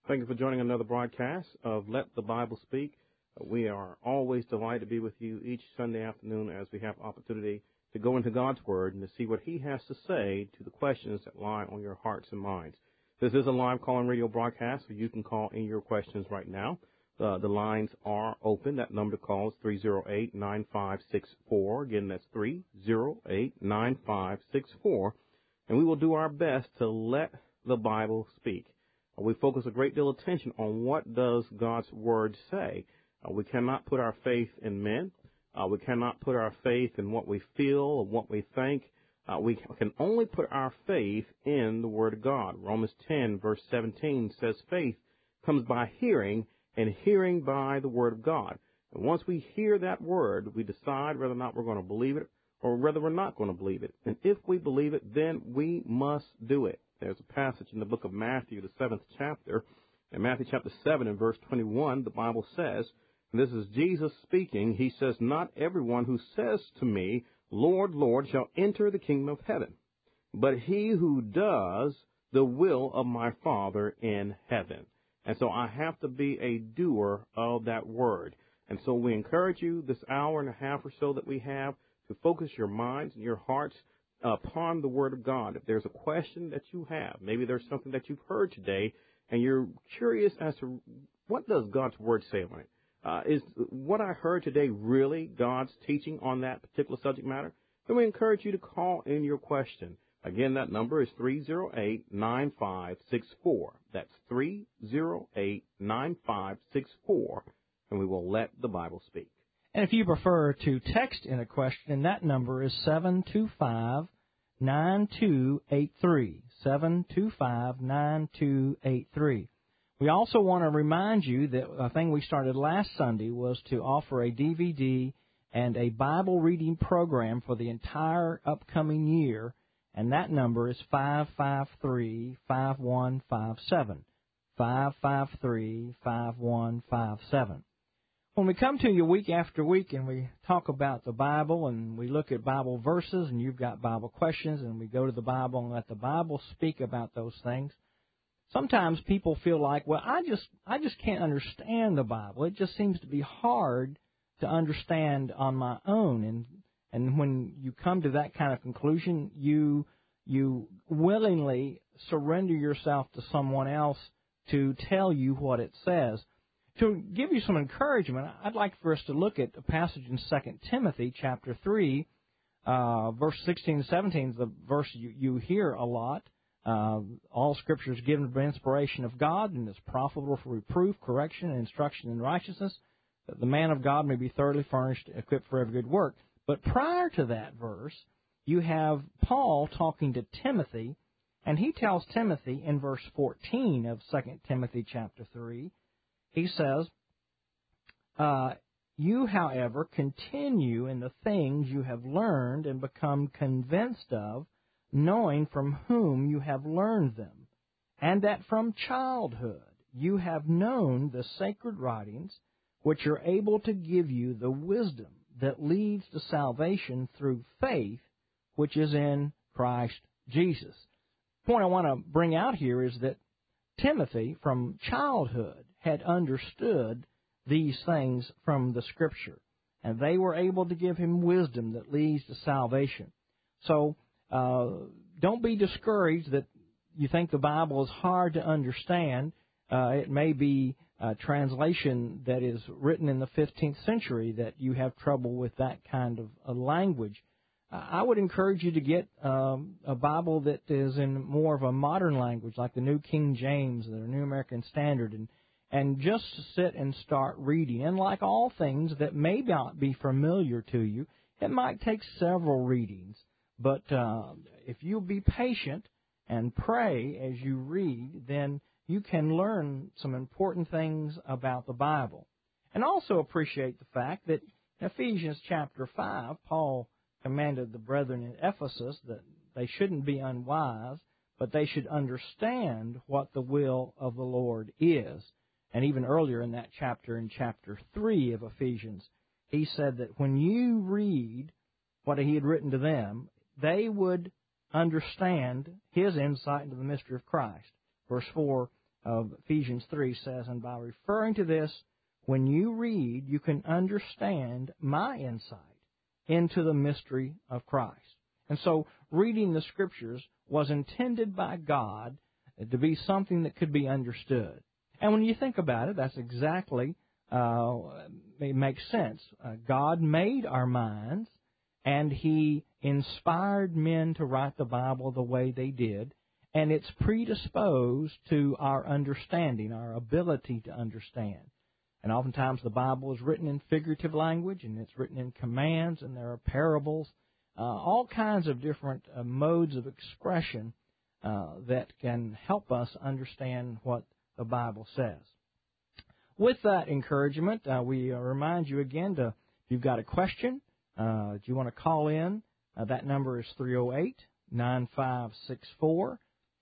Thank you for joining another broadcast of Let the Bible Speak. We are always delighted to be with you each Sunday afternoon as we have opportunity to go into God's Word and to see what He has to say to the questions that lie on your hearts and minds. This is a live call-in radio broadcast, so you can call in your questions right now. The lines are open. That number to call is 308-9564. Again, that's 308-9564. And we will do our best to let the Bible speak. We focus a great deal of attention on what does God's Word say. We cannot put our faith in men. We cannot put our faith in what we feel or what we think. We can only put our faith in the Word of God. Romans 10, verse 17 says faith comes by hearing, and hearing by the Word of God. And once we hear that Word, we decide whether or not we're going to believe it or whether we're not going to believe it. And if we believe it, then we must do it. There's a passage in the book of Matthew, the 7th chapter. In Matthew chapter 7 and verse 21, the Bible says, and this is Jesus speaking, he says, "Not everyone who says to me, 'Lord, Lord,' shall enter the kingdom of heaven, but he who does the will of my Father in heaven." And so I have to be a doer of that word. And so we encourage you this hour and a half or so that we have to focus your minds and your hearts upon the Word of God. If there's a question that you have, maybe there's something that you've heard today, and you're curious as to what does God's Word say on it? Is what I heard today really God's teaching on that particular subject matter? Then we encourage you to call in your question. Again, that number is 308-9564. That's 308-9564, and we will let the Bible speak. And if you prefer to text in a question, that number is 725-9283, 725-9283. We also want to remind you that a thing we started last Sunday was to offer a DVD and a Bible reading program for the entire upcoming year, and that number is 553-5157, 553-5157. When we come to you week after week and we talk about the Bible and we look at Bible verses and you've got Bible questions and we go to the Bible and let the Bible speak about those things, sometimes people feel like, well, I just can't understand the Bible. It just seems to be hard to understand on my own. And when you come to that kind of conclusion, you willingly surrender yourself to someone else to tell you what it says. To give you some encouragement, I'd like for us to look at a passage in 2 Timothy chapter 3, verse 16 and 17 is the verse you hear a lot. All Scripture is given by inspiration of God and is profitable for reproof, correction, and instruction in righteousness, that the man of God may be thoroughly furnished, equipped for every good work. But prior to that verse, you have Paul talking to Timothy, and he tells Timothy in verse 14 of 2 Timothy chapter 3, he says, "You, however, continue in the things you have learned and become convinced of, knowing from whom you have learned them, and that from childhood you have known the sacred writings, which are able to give you the wisdom that leads to salvation through faith, which is in Christ Jesus." The point I want to bring out here is that Timothy, from childhood, had understood these things from the Scripture, and they were able to give him wisdom that leads to salvation. So don't be discouraged that you think the Bible is hard to understand. It may be a translation that is written in the 15th century that you have trouble with that kind of language. I would encourage you to get a Bible that is in more of a modern language, like the New King James or the New American Standard, and just sit and start reading. And like all things that may not be familiar to you, it might take several readings. But if you'll be patient and pray as you read, then you can learn some important things about the Bible. And also appreciate the fact that in Ephesians chapter 5, Paul commanded the brethren in Ephesus that they shouldn't be unwise, but they should understand what the will of the Lord is. And even earlier in that chapter, in chapter 3 of Ephesians, he said that when you read what he had written to them, they would understand his insight into the mystery of Christ. Verse 4 of Ephesians 3 says, and by referring to this, when you read, you can understand my insight into the mystery of Christ. And so reading the Scriptures was intended by God to be something that could be understood. And when you think about it, that's exactly, it makes sense. God made our minds, and He inspired men to write the Bible the way they did, and it's predisposed to our understanding, our ability to understand. And oftentimes the Bible is written in figurative language, and it's written in commands, and there are parables, all kinds of different modes of expression that can help us understand what the Bible says. With that encouragement, we remind you again to, if you've got a question, if you want to call in, that number is 308-9564,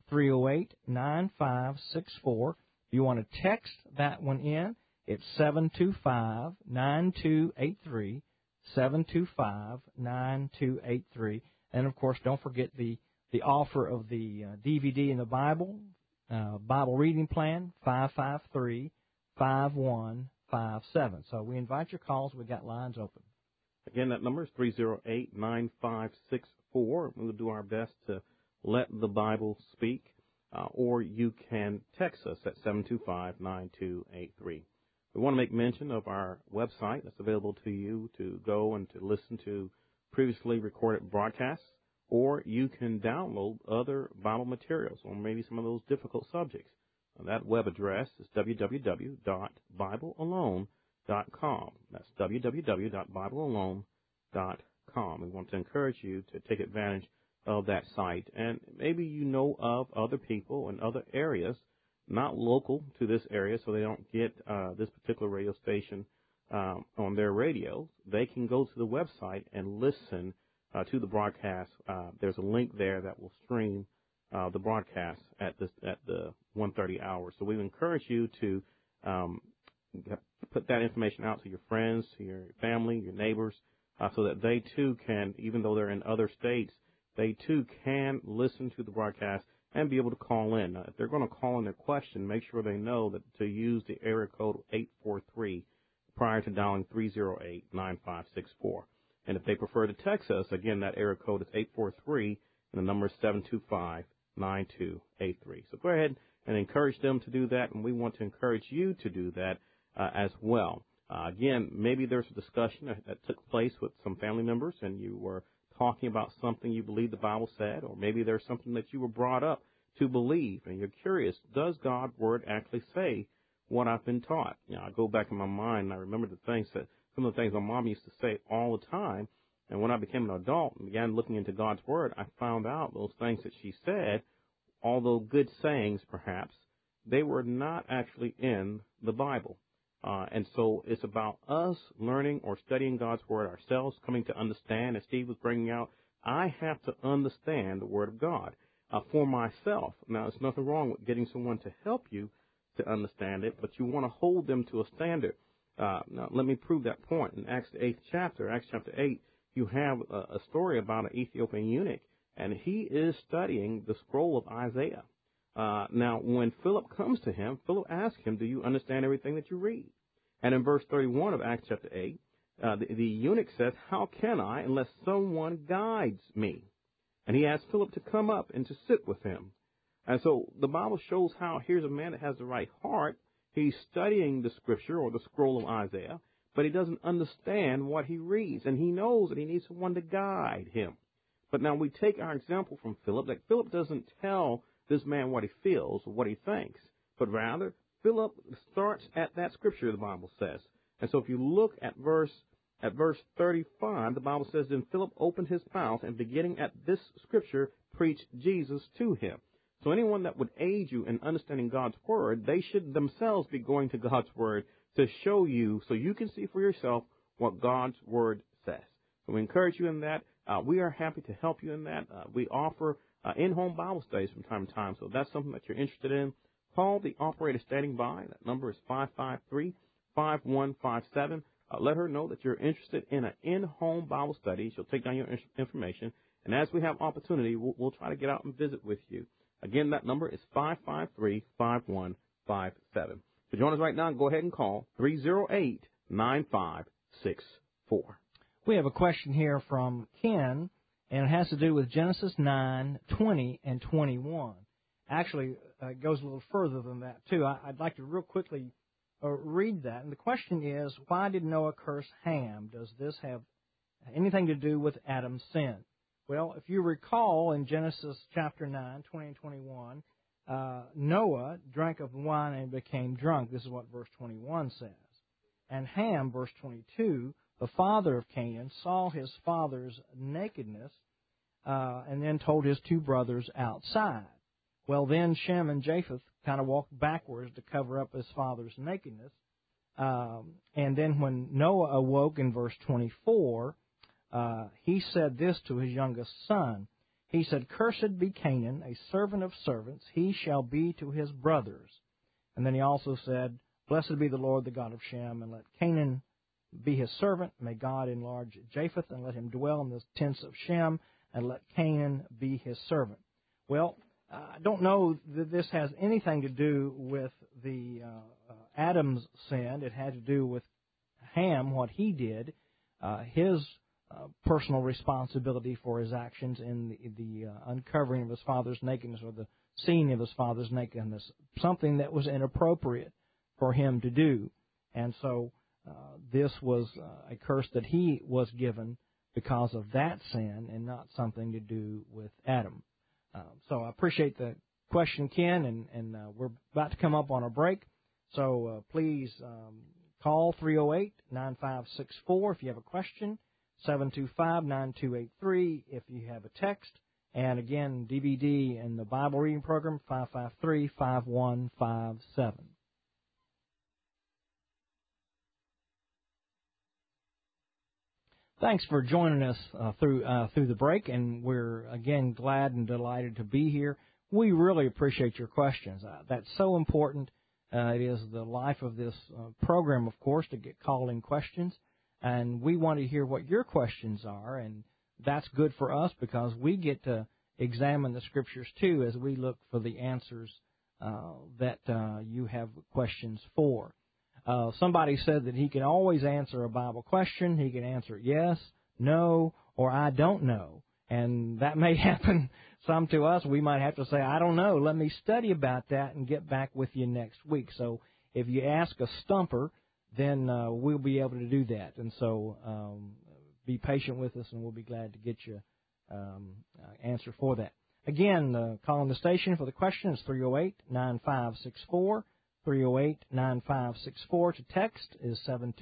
308-9564. If you want to text that one in, it's 725-9283, 725-9283. And, of course, don't forget the offer of the DVD and the Bible reading plan, 553-5157. So we invite your calls. We've got lines open. Again, that number is 308-9564. We'll do our best to let the Bible speak, or you can text us at 725-9283. We want to make mention of our website that's available to you to go and to listen to previously recorded broadcasts, or you can download other Bible materials on maybe some of those difficult subjects. That web address is www.biblealone.com. That's www.biblealone.com. We want to encourage you to take advantage of that site. And maybe you know of other people in other areas, not local to this area, so they don't get this particular radio station on their radio. They can go to the website and listen to the broadcast. There's a link there that will stream the broadcast at the 1:30 hour. So we encourage you to put that information out to your friends, to your family, your neighbors, so that they too can, even though they're in other states, they too can listen to the broadcast and be able to call in. If they're going to call in their question, make sure they know that to use the area code 843 prior to dialing 308-9564. And if they prefer to text us, again, that area code is 843, and the number is 725-9283. So go ahead and encourage them to do that, and we want to encourage you to do that as well. Again, maybe there's a discussion that took place with some family members, and you were talking about something you believe the Bible said, or maybe there's something that you were brought up to believe, and you're curious, does God's Word actually say what I've been taught? You know, I go back in my mind, and I remember some of the things my mom used to say all the time, and when I became an adult and began looking into God's Word, I found out those things that she said, although good sayings perhaps, they were not actually in the Bible. And so it's about us learning or studying God's Word ourselves, coming to understand, as Steve was bringing out, I have to understand the Word of God for myself. Now, there's nothing wrong with getting someone to help you to understand it, but you want to hold them to a standard. Now, let me prove that point. In Acts the 8th chapter, Acts chapter 8, you have a story about an Ethiopian eunuch, and he is studying the scroll of Isaiah. Now, when Philip comes to him, Philip asks him, do you understand everything that you read? And in verse 31 of Acts chapter 8, the eunuch says, how can I unless someone guides me? And he asks Philip to come up and to sit with him. And so the Bible shows how here's a man that has the right heart. He's studying the Scripture or the scroll of Isaiah, but he doesn't understand what he reads. And he knows that he needs someone to guide him. But now we take our example from Philip, that Philip doesn't tell this man what he feels or what he thinks, but rather Philip starts at that Scripture, the Bible says. And so if you look at verse 35, the Bible says, then Philip opened his mouth and beginning at this Scripture preached Jesus to him. So anyone that would aid you in understanding God's Word, they should themselves be going to God's Word to show you so you can see for yourself what God's Word says. So we encourage you in that. We are happy to help you in that. We offer in-home Bible studies from time to time. So if that's something that you're interested in, call the operator standing by. That number is 553-5157. Let her know that you're interested in an in-home Bible study. She'll take down your information. And as we have opportunity, we'll try to get out and visit with you. Again, that number is 553-5157. So join us right now. Go ahead and call 308-9564. We have a question here from Ken, and it has to do with Genesis 9:20 and 21. Actually, it goes a little further than that, too. I'd like to real quickly read that. And the question is, why did Noah curse Ham? Does this have anything to do with Adam's sin? Well, if you recall in Genesis chapter 9, 20 and 21, Noah drank of wine and became drunk. This is what verse 21 says. And Ham, verse 22, the father of Canaan, saw his father's nakedness and then told his two brothers outside. Well, then Shem and Japheth kind of walked backwards to cover up his father's nakedness. And then when Noah awoke in verse 24, he said this to his youngest son. He said, "Cursed be Canaan, a servant of servants. He shall be to his brothers." And then he also said, "Blessed be the Lord, the God of Shem, and let Canaan be his servant. May God enlarge Japheth, and let him dwell in the tents of Shem, and let Canaan be his servant." Well, I don't know that this has anything to do with the Adam's sin. It had to do with Ham, what he did, his personal responsibility for his actions in the uncovering of his father's nakedness, or the seeing of his father's nakedness, something that was inappropriate for him to do. And so this was a curse that he was given because of that sin and not something to do with Adam. So I appreciate the question, Ken, and we're about to come up on a break. So please call 308-9564 if you have a question, 725-9283 if you have a text, and again, DVD and the Bible reading program, 553-5157. Thanks for joining us through the break, and we're, again, glad and delighted to be here. We really appreciate your questions. That's so important. It is the life of this program, of course, to get called-in questions, and we want to hear what your questions are, and that's good for us because we get to examine the Scriptures, too, as we look for the answers that you have questions for. Somebody said that he can always answer a Bible question. He can answer yes, no, or I don't know. And that may happen some to us. We might have to say, I don't know. Let me study about that and get back with you next week. So if you ask a stumper, then we'll be able to do that. And so be patient with us, and we'll be glad to get you answer for that. Again, calling the station for the question is 308-9564. 308-9564. To text is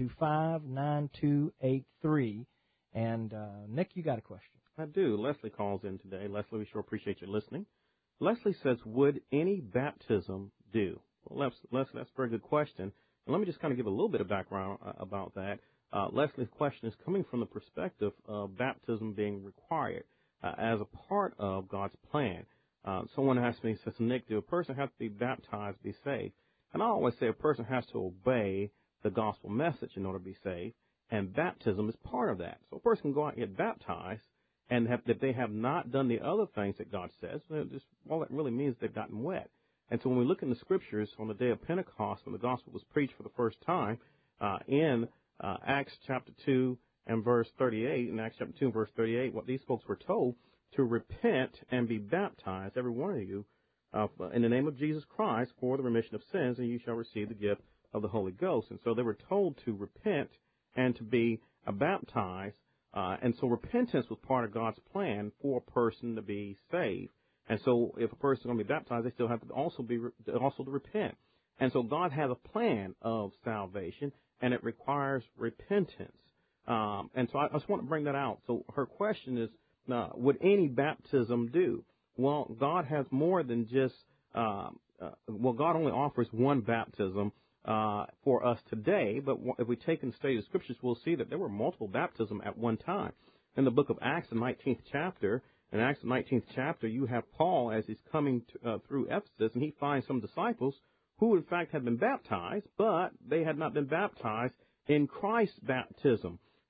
725-9283. And, Nick, you got a question. I do. Leslie calls in today. Leslie, we sure appreciate you listening. Leslie says, would any baptism do? Well, Leslie, that's a very good question. And let me just kind of give a little bit of background about that. Leslie's question is coming from the perspective of baptism being required as a part of God's plan. Someone asked me, says, Nick, do a person have to be baptized to be saved? And I always say a person has to obey the gospel message in order to be saved, and baptism is part of that. So a person can go out and get baptized, and if they have not done the other things that God says, just all that really means they've gotten wet. And so when we look in the Scriptures on the day of Pentecost, when the gospel was preached for the first time, in Acts chapter 2 and verse 38, in Acts chapter 2 and verse 38, what these folks were told to repent and be baptized, every one of you, in the name of Jesus Christ for the remission of sins, and you shall receive the gift of the Holy Ghost. And so they were told to repent and to be baptized. And so repentance was part of God's plan for a person to be saved. And so if a person is going to be baptized, they still have to also to repent. And so God has a plan of salvation, and it requires repentance. And so I just want to bring that out. So her question is, would any baptism do? Well, God has more than just, God only offers one baptism for us today, but if we take and study the Scriptures, we'll see that there were multiple baptisms at one time. In the book of Acts, the 19th chapter, you have Paul as he's coming through Ephesus, and he finds some disciples who, in fact, had been baptized, but they had not been baptized in Christ's baptism.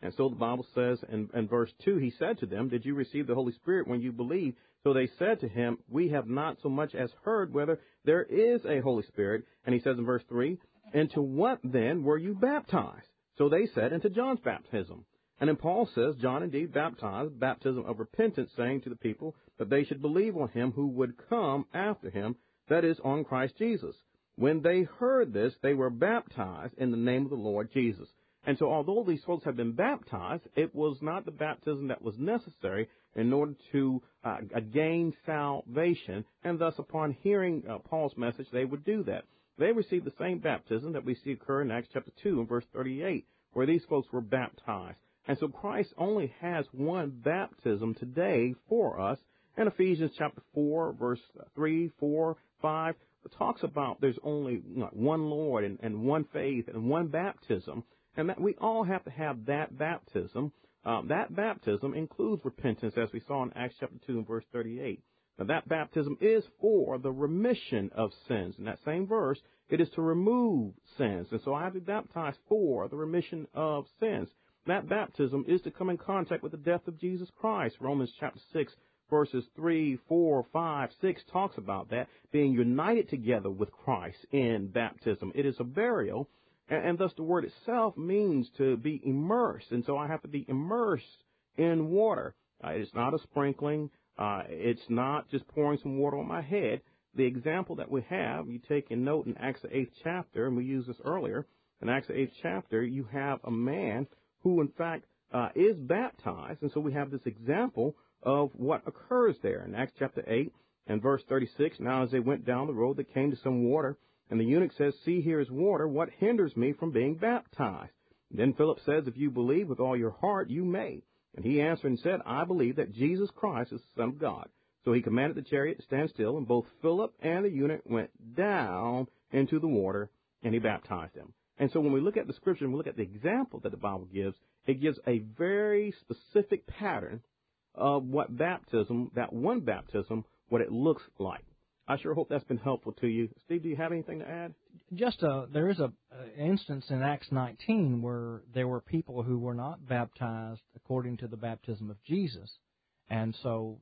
And so the Bible says in verse 2, he said to them, did you receive the Holy Spirit when you believed? So they said to him, we have not so much as heard whether there is a Holy Spirit. And he says in verse 3, into what then were you baptized? So they said, into John's baptism. And then Paul says, John indeed baptized, baptism of repentance, saying to the people that they should believe on him who would come after him, that is, on Christ Jesus. When they heard this, they were baptized in the name of the Lord Jesus. And so although these folks had been baptized, it was not the baptism that was necessary in order to gain salvation. And thus, upon hearing Paul's message, they would do that. They received the same baptism that we see occur in Acts chapter 2 and verse 38, where these folks were baptized. And so Christ only has one baptism today for us. And Ephesians chapter 4, verse 3, 4, 5, it talks about there's only one Lord and one faith and one baptism. And that we all have to have that baptism. That baptism includes repentance, as we saw in Acts chapter 2 and verse 38. Now, that baptism is for the remission of sins. In that same verse, it is to remove sins. And so I have to be baptized for the remission of sins. That baptism is to come in contact with the death of Jesus Christ. Romans chapter 6, verses 3, 4, 5, 6 talks about that, being united together with Christ in baptism. It is a burial. And thus the word itself means to be immersed. And so I have to be immersed in water. It's not a sprinkling. It's not just pouring some water on my head. The example that we have, you take a note in Acts the 8th chapter, and we used this earlier. In Acts the 8th chapter, you have a man who, in fact, is baptized. And so we have this example of what occurs there. In Acts chapter 8 and verse 36, now as they went down the road, they came to some water. And the eunuch says, see, here is water. What hinders me from being baptized? And then Philip says, if you believe with all your heart, you may. And he answered and said, I believe that Jesus Christ is the Son of God. So he commanded the chariot to stand still, and both Philip and the eunuch went down into the water, and he baptized them. And so when we look at the scripture and we look at the example that the Bible gives, it gives a very specific pattern of what baptism, that one baptism, what it looks like. I sure hope that's been helpful to you. Steve, do you have anything to add? There is an instance in Acts 19 where there were people who were not baptized according to the baptism of Jesus. And so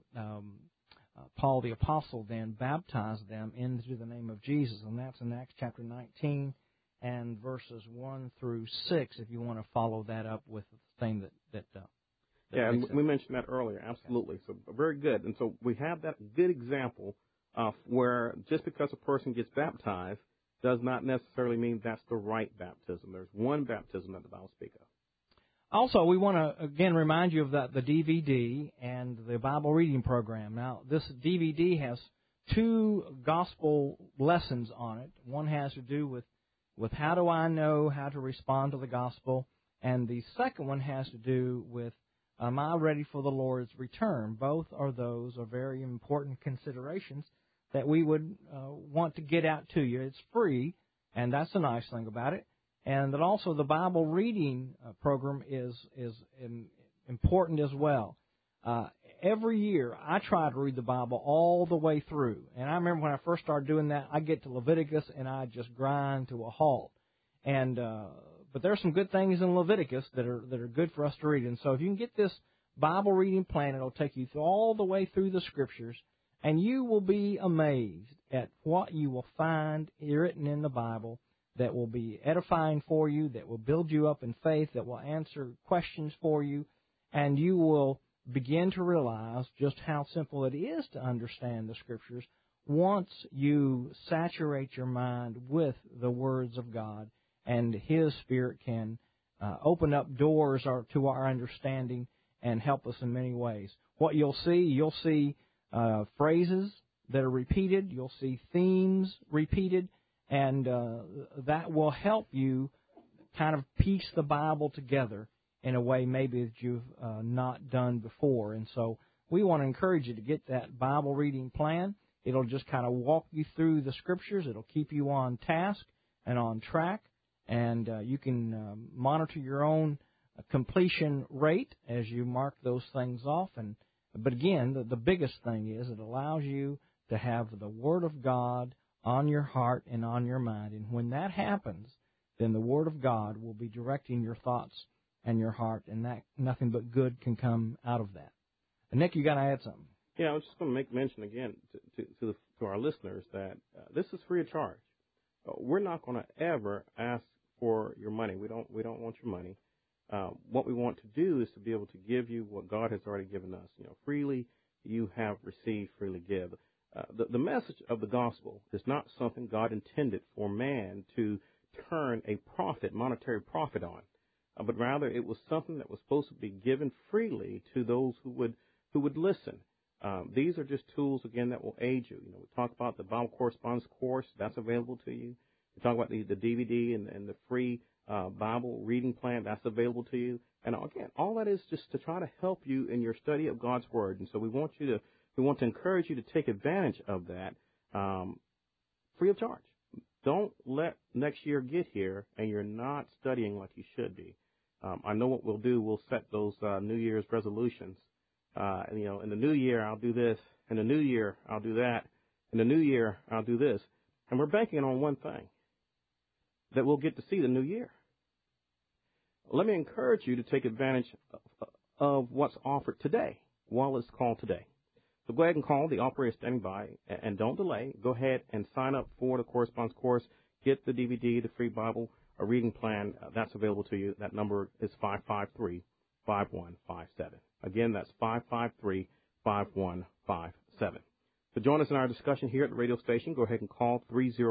Paul the Apostle then baptized them into the name of Jesus. And that's in Acts chapter 19 and verses 1 through 6, if you want to follow that up with the thing that yeah, and we mentioned that earlier. Absolutely. Okay. So very good. And so we have that good example where just because a person gets baptized does not necessarily mean that's the right baptism. There's one baptism that the Bible speaks of. Also, we want to, again, remind you of the DVD and the Bible reading program. Now, this DVD has 2 gospel lessons on it. One has to do with how do I know how to respond to the gospel, and the second one has to do with am I ready for the Lord's return. Both are very important considerations that we would want to get out to you. It's free, and that's the nice thing about it. And that also the Bible reading program is important as well. Every year I try to read the Bible all the way through. And I remember when I first started doing that, I get to Leviticus and I just grind to a halt. And but there's some good things in Leviticus that are good for us to read. And so if you can get this Bible reading plan, it'll take you all the way through the Scriptures, and you will be amazed at what you will find written in the Bible that will be edifying for you, that will build you up in faith, that will answer questions for you, and you will begin to realize just how simple it is to understand the Scriptures once you saturate your mind with the words of God, and His Spirit can open up doors to our understanding and help us in many ways. What you'll see phrases that are repeated. You'll see themes repeated, and that will help you kind of piece the Bible together in a way maybe that you've not done before. And so we want to encourage you to get that Bible reading plan. It'll just kind of walk you through the Scriptures. It'll keep you on task and on track, and you can monitor your own completion rate as you mark those things off. But again, the biggest thing is it allows you to have the Word of God on your heart and on your mind. And when that happens, then the Word of God will be directing your thoughts and your heart, and that nothing but good can come out of that. And Nick, you got to add something. Yeah, I was just going to make mention again to our listeners that this is free of charge. We're not going to ever ask for your money. We don't want your money. What we want to do is to be able to give you what God has already given us. Freely you have received, freely give. The message of the gospel is not something God intended for man to turn a monetary profit on, but rather it was something that was supposed to be given freely to those who would listen. These are just tools, again, that will aid you. We talk about the Bible Correspondence course. That's available to you. We talk about the DVD and the free Bible reading plan. That's available to you. And again, all that is just to try to help you in your study of God's Word. And so we want to encourage you to take advantage of that free of charge. Don't let next year get here and you're not studying like you should be. I know what we'll do. We'll set those New Year's resolutions. In the new year, I'll do this. In the new year, I'll do that. In the new year, I'll do this. And we're banking on one thing, that we'll get to see the new year. Let me encourage you to take advantage of what's offered today while it's called today. So go ahead and call. The operator is standing by, and don't delay. Go ahead and sign up for the correspondence course. Get the DVD, the free Bible, a reading plan. That's available to you. That number is 553-5157. Again, that's 553-5157. To join us in our discussion here at the radio station, go ahead and call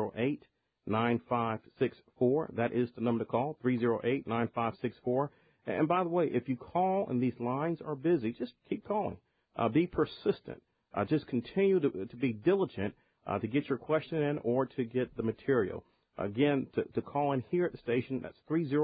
308-9564. That is the number to call, 308-9564. And by the way, if you call and these lines are busy, just keep calling. Be persistent. Just continue to be diligent to get your question in or to get the material. Again, to call in here at the station, that's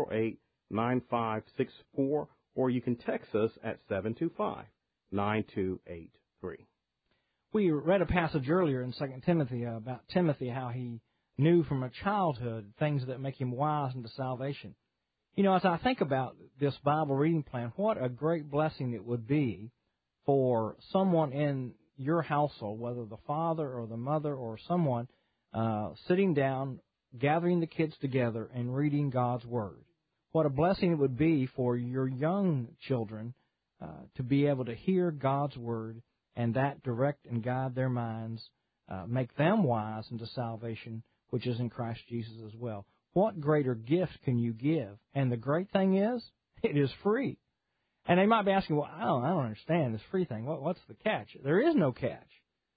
308-9564, or you can text us at 725-9283. We read a passage earlier in 2 Timothy about Timothy, how he knew from a childhood things that make him wise unto salvation. As I think about this Bible reading plan, what a great blessing it would be for someone in your household, whether the father or the mother or someone, sitting down, gathering the kids together and reading God's Word. What a blessing it would be for your young children to be able to hear God's Word and that direct and guide their minds, make them wise unto salvation, which is in Christ Jesus as well. What greater gift can you give? And the great thing is, it is free. And they might be asking, well, I don't understand this free thing. What's the catch? There is no catch.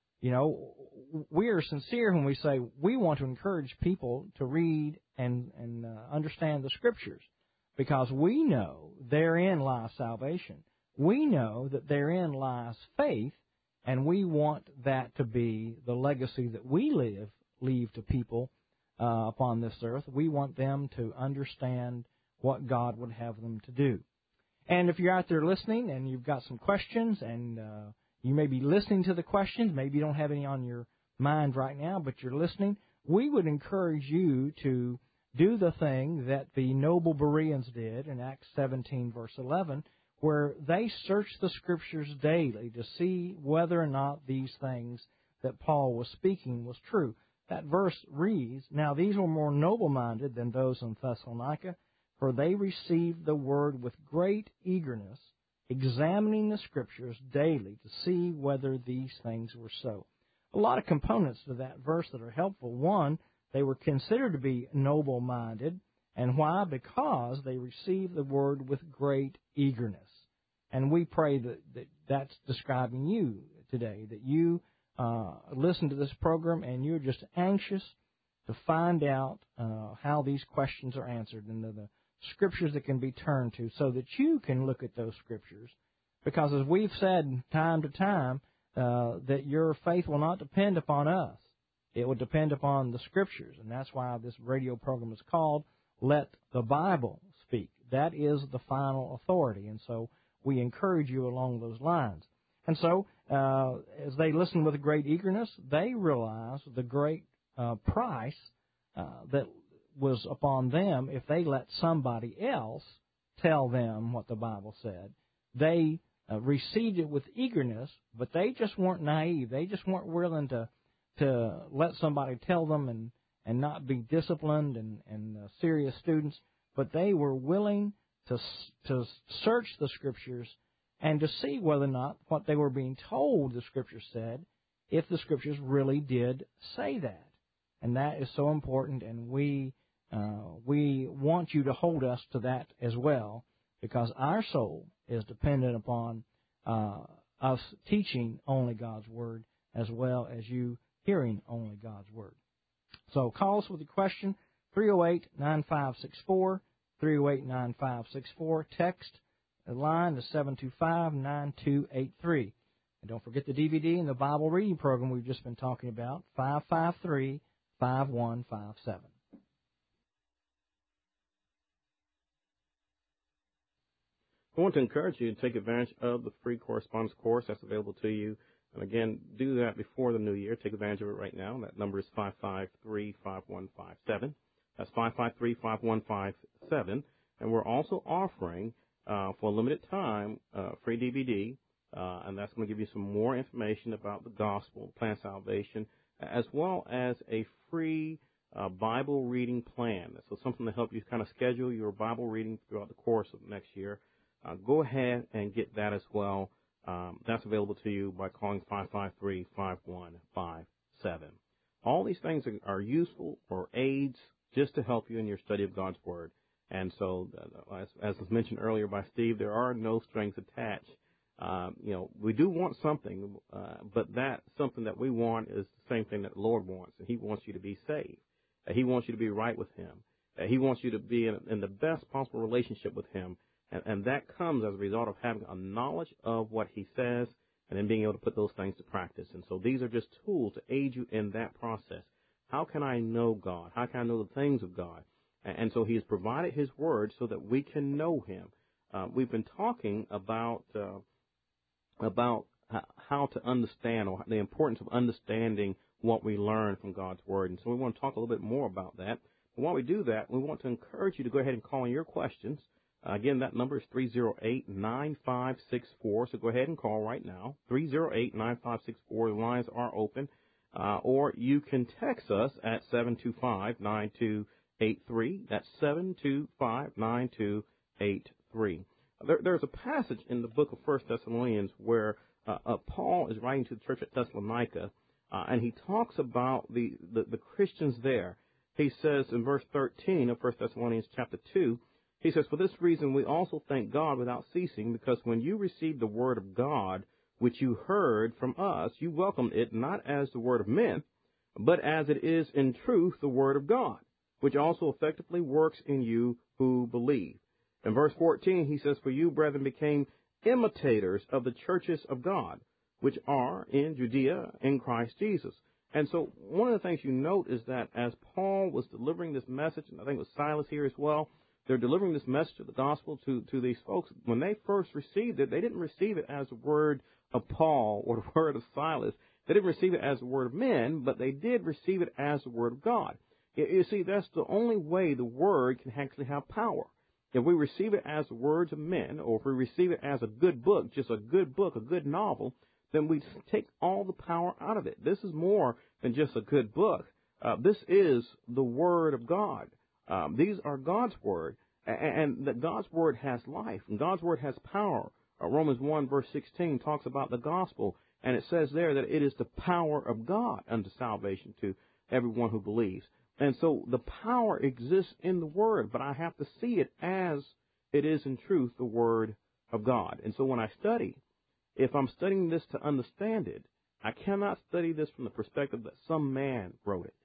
We are sincere when we say we want to encourage people to read and understand the Scriptures, because we know therein lies salvation. We know that therein lies faith, and we want that to be the legacy that we leave to people upon this earth. We want them to understand what God would have them to do. And if you're out there listening and you've got some questions, and you may be listening to the questions, maybe you don't have any on your mind right now, but you're listening, we would encourage you to do the thing that the noble Bereans did in Acts 17, verse 11, where they searched the Scriptures daily to see whether or not these things that Paul was speaking was true. That verse reads, "Now these were more noble-minded than those in Thessalonica, for they received the word with great eagerness, examining the Scriptures daily to see whether these things were so." A lot of components to that verse that are helpful. One, they were considered to be noble-minded. And why? Because they received the word with great eagerness. And we pray that that's describing you today, that you listen to this program and you're just anxious to find out how these questions are answered and the Scriptures that can be turned to, so that you can look at those Scriptures. Because as we've said time to time, that your faith will not depend upon us. It will depend upon the Scriptures. And that's why this radio program is called Let the Bible Speak. That is the final authority. And so we encourage you along those lines. And so as they listen with great eagerness, they realize the great price that was upon them if they let somebody else tell them what the Bible said. They received it with eagerness, but they just weren't naive. They just weren't willing to let somebody tell them and not be disciplined and serious students, but they were willing to search the Scriptures and to see whether or not what they were being told the Scriptures said, if the Scriptures really did say that. And that is so important, and we want you to hold us to that as well, because our soul is dependent upon us teaching only God's Word as well as you hearing only God's Word. So call us with a question, 308-9564, 308-9564. Text the line to 725-9283. And don't forget the DVD and the Bible reading program we've just been talking about, 553-5157. I want to encourage you to take advantage of the free correspondence course that's available to you. And again, do that before the new year. Take advantage of it right now. That number is 553-5157. That's 553-5157. And we're also offering, for a limited time, free DVD. And that's going to give you some more information about the gospel, plan of salvation, as well as a free Bible reading plan. So something to help you kind of schedule your Bible reading throughout the course of next year. Go ahead and get that as well. That's available to you by calling 553-5157. All these things are useful or aids just to help you in your study of God's Word. And so, as was mentioned earlier by Steve, there are no strings attached. We do want something, but that something that we want is the same thing that the Lord wants, and He wants you to be saved. He wants you to be right with Him. He wants you to be in the best possible relationship with Him. And that comes as a result of having a knowledge of what He says and then being able to put those things to practice. And so these are just tools to aid you in that process. How can I know God? How can I know the things of God? And so He has provided His Word so that we can know Him. We've been talking about how to understand, or the importance of understanding what we learn from God's Word. And so we want to talk a little bit more about that. But while we do that, we want to encourage you to go ahead and call in your questions. Again, that number is 308-9564. So go ahead and call right now, 308-9564. The lines are open. Or you can text us at 725-9283. That's 725-9283. There's a passage in the book of 1 Thessalonians where Paul is writing to the church at Thessalonica, and he talks about the Christians there. He says in verse 13 of 1 Thessalonians chapter 2, he says, "For this reason we also thank God without ceasing, because when you received the word of God, which you heard from us, you welcomed it not as the word of men, but as it is in truth the word of God, which also effectively works in you who believe." In verse 14, he says, "For you, brethren, became imitators of the churches of God, which are in Judea in Christ Jesus." And so one of the things you note is that as Paul was delivering this message, and I think it was Silas here as well, they're delivering this message of the gospel to these folks. When they first received it, they didn't receive it as the word of Paul or the word of Silas. They didn't receive it as the word of men, but they did receive it as the word of God. You see, that's the only way the word can actually have power. If we receive it as the words of men, or if we receive it as a good book, just a good book, a good novel, then we take all the power out of it. This is more than just a good book. This is the Word of God. These are God's Word, and that God's Word has life, and God's Word has power. Romans 1 verse 16 talks about the gospel, and it says there that it is the power of God unto salvation to everyone who believes. And so the power exists in the Word, but I have to see it as it is in truth the Word of God. And so when I study, if I'm studying this to understand it, I cannot study this from the perspective that some man wrote it.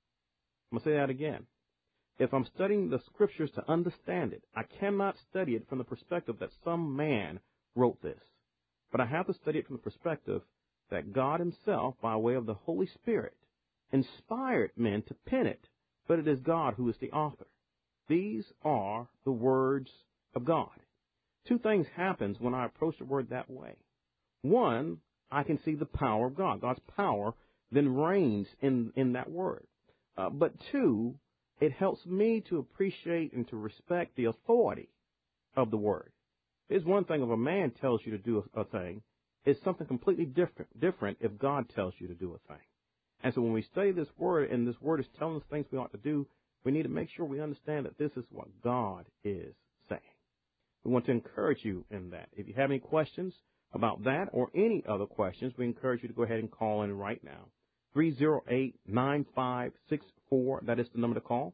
I'm going to say that again. If I'm studying the Scriptures to understand it, I cannot study it from the perspective that some man wrote this. But I have to study it from the perspective that God Himself, by way of the Holy Spirit, inspired men to pen it, but it is God who is the author. These are the words of God. Two things happen when I approach the Word that way. One, I can see the power of God. God's power then reigns in that Word. But two, it helps me to appreciate and to respect the authority of the Word. It's one thing if a man tells you to do a thing. It's something completely different if God tells you to do a thing. And so when we study this Word, and this Word is telling us things we ought to do, we need to make sure we understand that this is what God is saying. We want to encourage you in that. If you have any questions about that or any other questions, we encourage you to go ahead and call in right now. 308-9564. That is the number to call.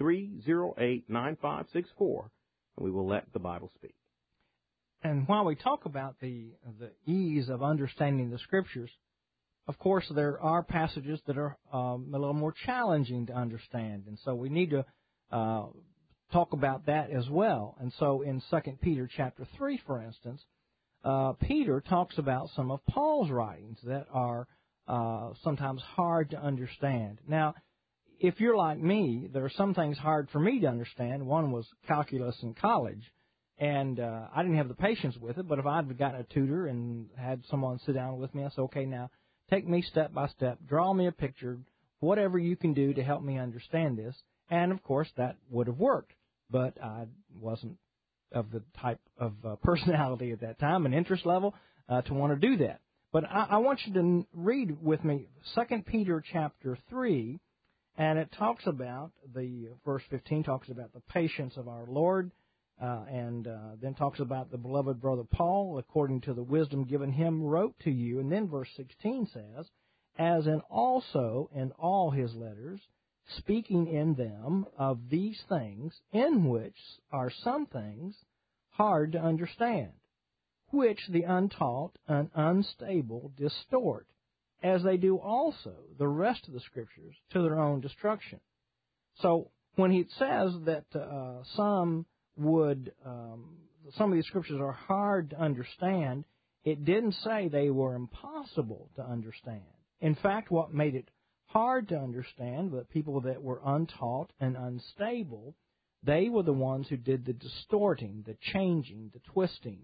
308-9564. And we will let the Bible speak. And while we talk about the ease of understanding the Scriptures, of course, there are passages that are a little more challenging to understand. And so we need to talk about that as well. And so in 2 Peter chapter 3, for instance, Peter talks about some of Paul's writings that are sometimes hard to understand. Now, if you're like me, there are some things hard for me to understand. One was calculus in college, and I didn't have the patience with it, but if I'd gotten a tutor and had someone sit down with me, I said, okay, now take me step by step, draw me a picture, whatever you can do to help me understand this. And, of course, that would have worked, but I wasn't of the type of personality at that time and interest level to want to do that. But I want you to read with me 2 Peter chapter 3, and it talks about, verse 15 talks about the patience of our Lord, and then talks about the beloved brother Paul, according to the wisdom given him, wrote to you. And then verse 16 says, as in also in all his letters, speaking in them of these things, in which are some things hard to understand, which the untaught and unstable distort, as they do also the rest of the Scriptures, to their own destruction. So when he says that some of these Scriptures are hard to understand, it didn't say they were impossible to understand. In fact, what made it hard to understand, the people that were untaught and unstable, they were the ones who did the distorting, the changing, the twisting.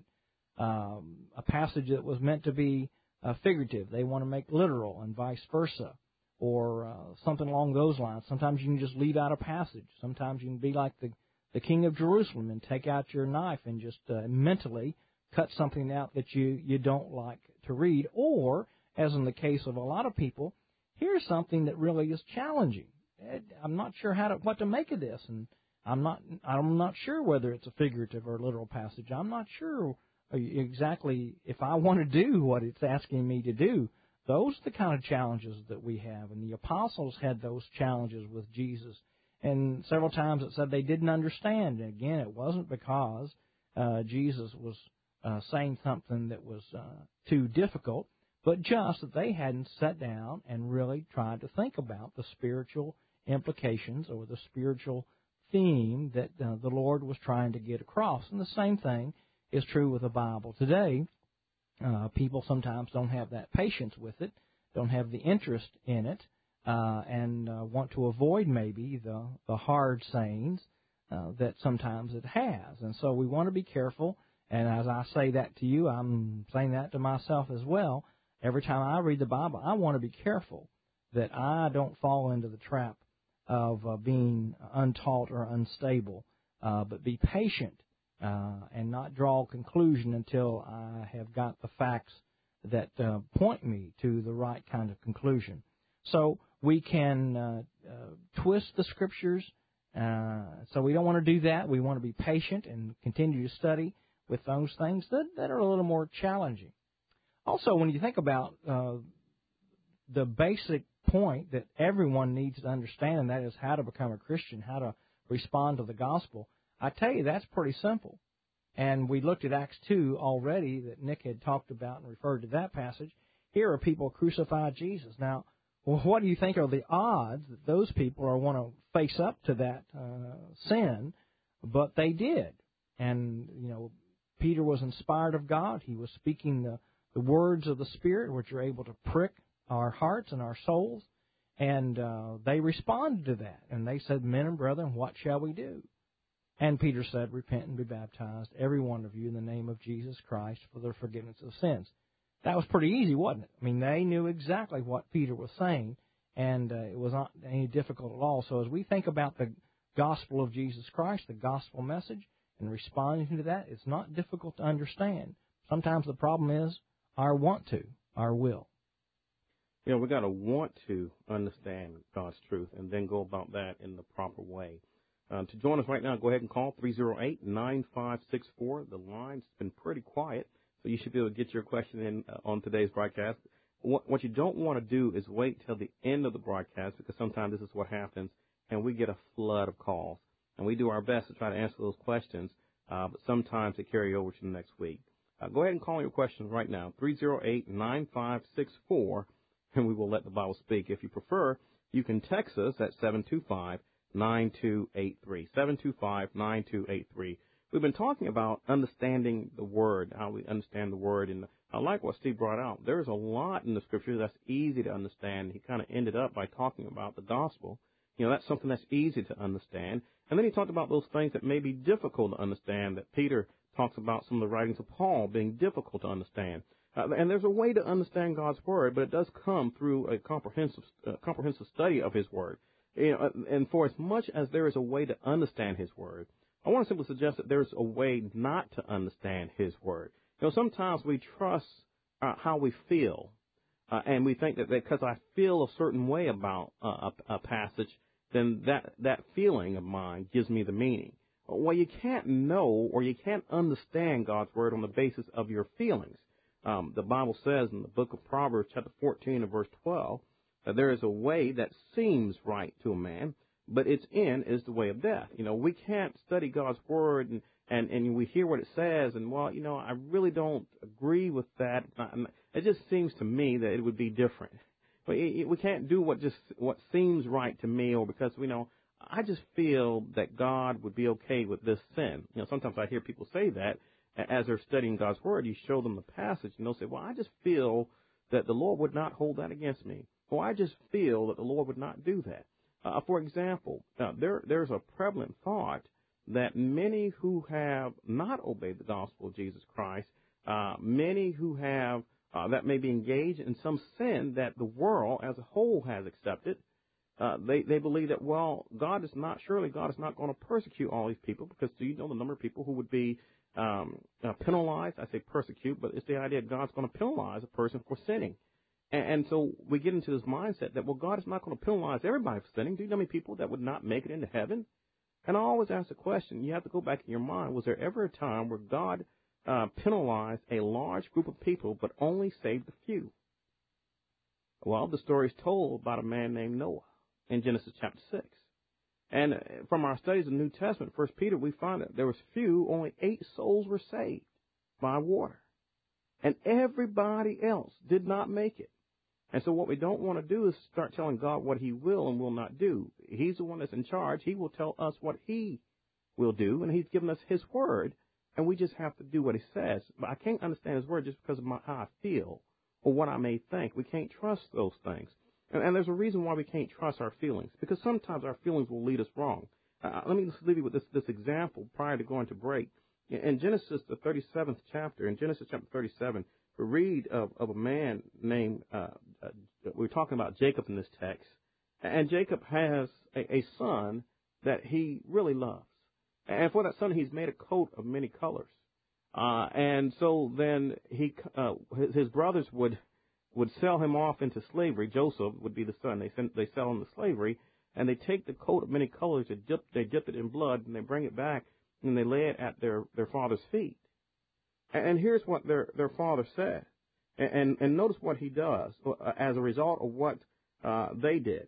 A passage that was meant to be figurative, they want to make literal, and vice versa, or something along those lines. Sometimes you can just leave out a passage. Sometimes you can be like the king of Jerusalem and take out your knife and just mentally cut something out that you don't like to read. Or, as in the case of a lot of people, here's something that really is challenging. I'm not sure what to make of this, and I'm not sure whether it's a figurative or literal passage. I'm not sure exactly if I want to do what it's asking me to do. Those are the kind of challenges that we have, and the apostles had those challenges with Jesus. And several times it said they didn't understand. And again, it wasn't because Jesus was saying something that was too difficult, but just that they hadn't sat down and really tried to think about the spiritual implications or the spiritual theme that the Lord was trying to get across. And the same thing is true with the Bible today. People sometimes don't have that patience with it, don't have the interest in it, and want to avoid maybe the hard sayings that sometimes it has. And so we want to be careful, and as I say that to you, I'm saying that to myself as well. Every time I read the Bible, I want to be careful that I don't fall into the trap of being untaught or unstable, but be patient and not draw a conclusion until I have got the facts that point me to the right kind of conclusion. So we can twist the Scriptures, so we don't want to do that. We want to be patient and continue to study with those things that are a little more challenging. Also, when you think about the basic point that everyone needs to understand, and that is how to become a Christian, how to respond to the gospel, I tell you, that's pretty simple. And we looked at Acts 2 already that Nick had talked about and referred to that passage. Here are people crucified Jesus. Now, what do you think are the odds that those people are want to face up to that sin? But they did. And, Peter was inspired of God. He was speaking the words of the Spirit, which are able to prick our hearts and our souls. And they responded to that. And they said, men and brethren, what shall we do? And Peter said, repent and be baptized, every one of you, in the name of Jesus Christ for the forgiveness of sins. That was pretty easy, wasn't it? I mean, they knew exactly what Peter was saying, and it was not any difficult at all. So as we think about the gospel of Jesus Christ, the gospel message, and responding to that, it's not difficult to understand. Sometimes the problem is our want to, our will. We've got to want to understand God's truth and then go about that in the proper way. To join us right now, go ahead and call 308-9564. The line's been pretty quiet, so you should be able to get your question in on today's broadcast. What you don't want to do is wait till the end of the broadcast, because sometimes this is what happens, and we get a flood of calls. And we do our best to try to answer those questions, but sometimes they carry over to the next week. Go ahead and call your questions right now, 308-9564, and we will let the Bible speak. If you prefer, you can text us at 725-9283, 725-9283. We've been talking about understanding the Word, how we understand the Word, and I like what Steve brought out. There's a lot in the Scripture that's easy to understand. He kind of ended up by talking about the gospel. You know, that's something that's easy to understand. And then he talked about those things that may be difficult to understand, that Peter talks about some of the writings of Paul being difficult to understand. And there's a way to understand God's Word, but it does come through a comprehensive study of His Word. You know, and for as much as there is a way to understand His Word, I want to simply suggest that there's a way not to understand His Word. You know, sometimes we trust how we feel, and we think that because I feel a certain way about a passage, then that feeling of mine gives me the meaning. Well, you can't know or you can't understand God's Word on the basis of your feelings. The Bible says in the book of Proverbs, chapter 14 and verse 12, that there is a way that seems right to a man, but its end is the way of death. You know, we can't study God's Word and we hear what it says, and, well, you know, I really don't agree with that. It just seems to me that it would be different. We can't do what seems right to me, or because, you know, I just feel that God would be okay with this sin. You know, sometimes I hear people say that as they're studying God's Word. You show them the passage, and they'll say, well, I just feel that the Lord would not hold that against me. Or I just feel that the Lord would not do that. For example, there's a prevalent thought that many who have not obeyed the gospel of Jesus Christ, many who have that may be engaged in some sin that the world as a whole has accepted, they believe that, well, God is not going to persecute all these people, because do you know the number of people who would be penalized? I say persecute, but it's the idea that God's going to penalize a person for sinning. And so we get into this mindset that, well, God is not going to penalize everybody for sinning. Do you know how many people that would not make it into heaven? And I always ask the question, you have to go back in your mind, was there ever a time where God penalized a large group of people but only saved a few? Well, the story is told about a man named Noah in Genesis chapter 6. And from our studies of the New Testament, 1 Peter, we find that there was few, only 8 souls were saved by water. And everybody else did not make it. And so what we don't want to do is start telling God what He will and will not do. He's the one that's in charge. He will tell us what He will do, and He's given us His Word, and we just have to do what He says. But I can't understand His Word just because of how I feel or what I may think. We can't trust those things. And there's a reason why we can't trust our feelings, because sometimes our feelings will lead us wrong. Let me just leave you with this example prior to going to break. In Genesis, the 37th chapter, in Genesis chapter 37, we read of a man named, we're talking about Jacob in this text, and Jacob has a son that he really loves. And for that son, he's made a coat of many colors. And so then his brothers would sell him off into slavery. Joseph would be the son. They sell him to slavery, and they take the coat of many colors, they dip it in blood, and they bring it back, and they lay it at their father's feet. And here's what their father said. And notice what he does as a result of what they did.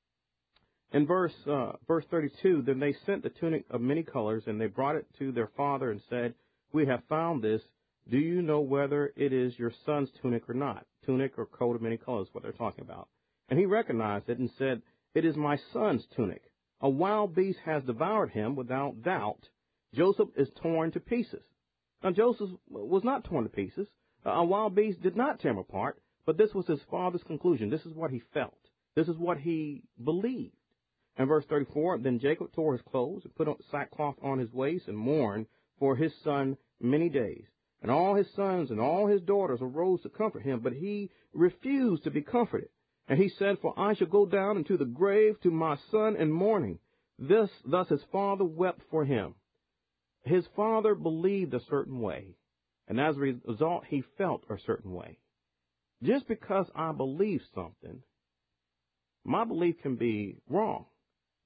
In verse 32, then they sent the tunic of many colors, and they brought it to their father and said, we have found this. Do you know whether it is your son's tunic or not? Tunic or coat of many colors, what they're talking about. And he recognized it and said, it is my son's tunic. A wild beast has devoured him without doubt. Joseph is torn to pieces. Now, Joseph was not torn to pieces. A wild beast did not tear him apart, but this was his father's conclusion. This is what he felt. This is what he believed. And verse 34, then Jacob tore his clothes and put sackcloth on his waist and mourned for his son many days. And all his sons and all his daughters arose to comfort him, but he refused to be comforted. And he said, for I shall go down into the grave to my son in mourning. Thus his father wept for him. His father believed a certain way, and as a result, he felt a certain way. Just because I believe something, my belief can be wrong.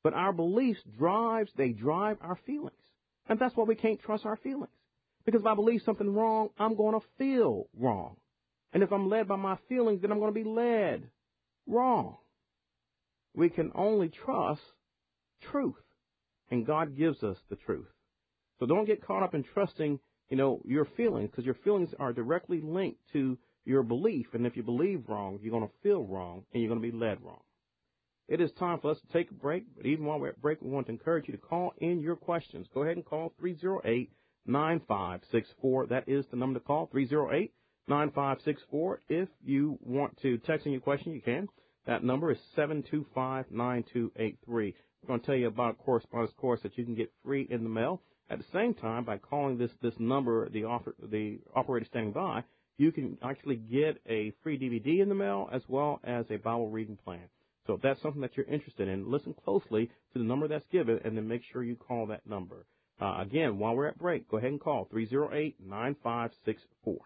But our beliefs drive our feelings. And that's why we can't trust our feelings. Because if I believe something wrong, I'm going to feel wrong. And if I'm led by my feelings, then I'm going to be led wrong. We can only trust truth. And God gives us the truth. So don't get caught up in trusting, your feelings, because your feelings are directly linked to your belief. And if you believe wrong, you're going to feel wrong, and you're going to be led wrong. It is time for us to take a break, but even while we're at break, we want to encourage you to call in your questions. Go ahead and call 308-9564. That is the number to call, 308-9564. If you want to text in your question, you can. That number is 725-9283. We're going to tell you about a correspondence course that you can get free in the mail. At the same time, by calling this number, the operator standing by, you can actually get a free DVD in the mail as well as a Bible reading plan. So if that's something that you're interested in, listen closely to the number that's given and then make sure you call that number. Again, while we're at break, go ahead and call 308-9564.